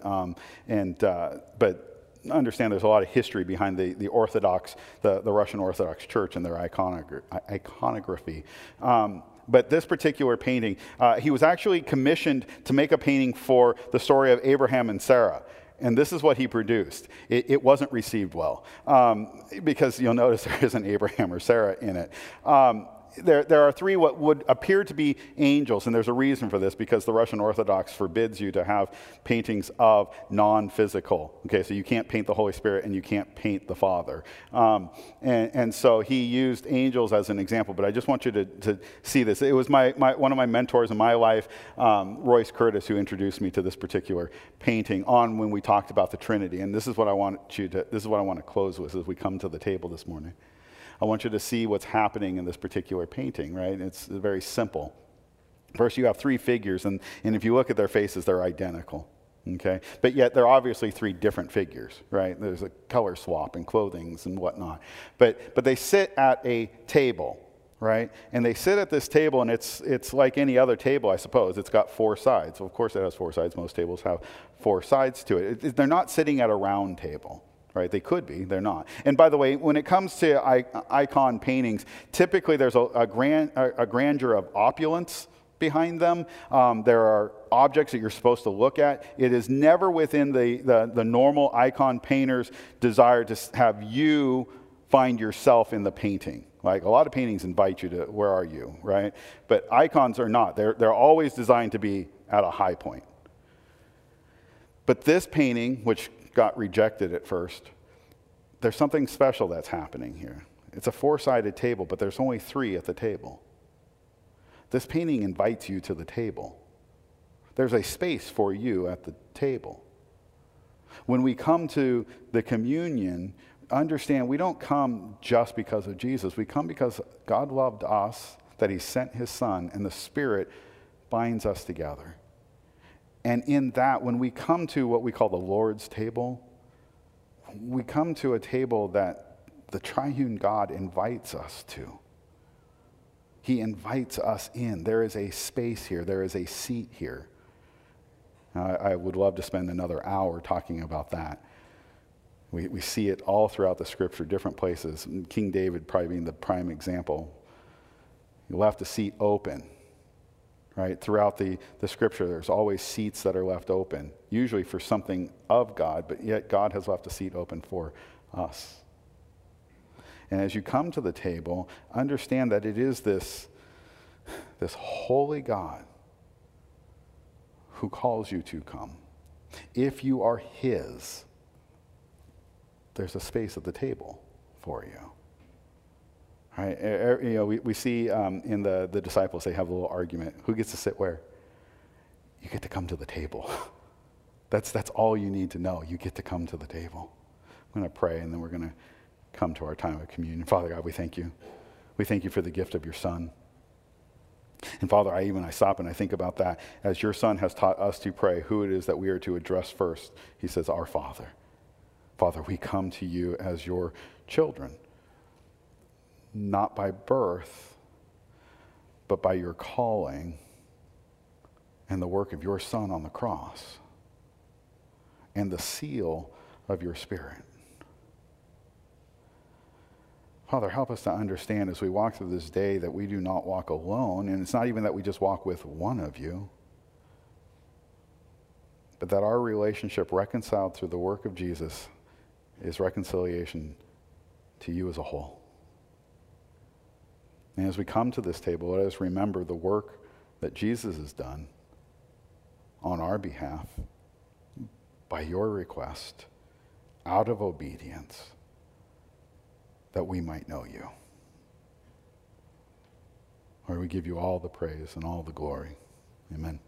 But understand there's a lot of history behind the Orthodox, the Russian Orthodox Church and their iconography. But this particular painting, he was actually commissioned to make a painting for the story of Abraham and Sarah. And this is what he produced. It wasn't received well, because you'll notice there isn't Abraham or Sarah in it. There are three what would appear to be angels, and there's a reason for this, because the Russian Orthodox forbids you to have paintings of non-physical. Okay, so you can't paint the Holy Spirit and you can't paint the Father. And so he used angels as an example, but I just want you to see this. It was one of my mentors in my life, Royce Curtis, who introduced me to this particular painting when we talked about the Trinity. And this is what I want to close with as we come to the table this morning. I want you to see what's happening in this particular painting, right? It's very simple. First, you have three figures, and if you look at their faces, they're identical, okay? But yet, they're obviously three different figures, right? There's a color swap in clothing and whatnot. But they sit at a table, right? And they sit at this table, and it's like any other table, I suppose. It's got four sides. Well, of course, it has four sides. Most tables have four sides to it. They're not sitting at a round table. Right? They could be, they're not. And by the way, when it comes to icon paintings, typically there's a grandeur of opulence behind them. There are objects that you're supposed to look at. It is never within the normal icon painter's desire to have you find yourself in the painting. Like a lot of paintings invite you to, where are you, right? But icons are not. They're always designed to be at a high point. But this painting, which got rejected at first, there's something special that's happening here. It's a four-sided table, but there's only three at the table. This painting invites you to the table. There's a space for you at the table. When we come to the communion, understand we don't come just because of Jesus. We come because God loved us, that he sent his Son, and the Spirit binds us together. And in that, when we come to what we call the Lord's table, we come to a table that the triune God invites us to. He invites us in. There is a space here. There is a seat here. I would love to spend another hour talking about that. We see it all throughout the Scripture, different places. King David probably being the prime example. He left the seat open. Right? Throughout the Scripture, there's always seats that are left open, usually for something of God, but yet God has left a seat open for us. And as you come to the table, understand that it is this holy God who calls you to come. If you are his, there's a space at the table for you. Right? We see in the disciples, they have a little argument. Who gets to sit where? You get to come to the table. That's all you need to know. You get to come to the table. I'm going to pray, and then we're going to come to our time of communion. Father God, we thank you. We thank you for the gift of your Son. And Father, I stop and I think about that. As your Son has taught us to pray, who it is that we are to address first. He says, our Father. Father, we come to you as your children. Not by birth, but by your calling and the work of your Son on the cross and the seal of your Spirit. Father, help us to understand as we walk through this day that we do not walk alone, and it's not even that we just walk with one of you, but that our relationship reconciled through the work of Jesus is reconciliation to you as a whole. And as we come to this table, let us remember the work that Jesus has done on our behalf by your request, out of obedience, that we might know you. Lord, we give you all the praise and all the glory. Amen.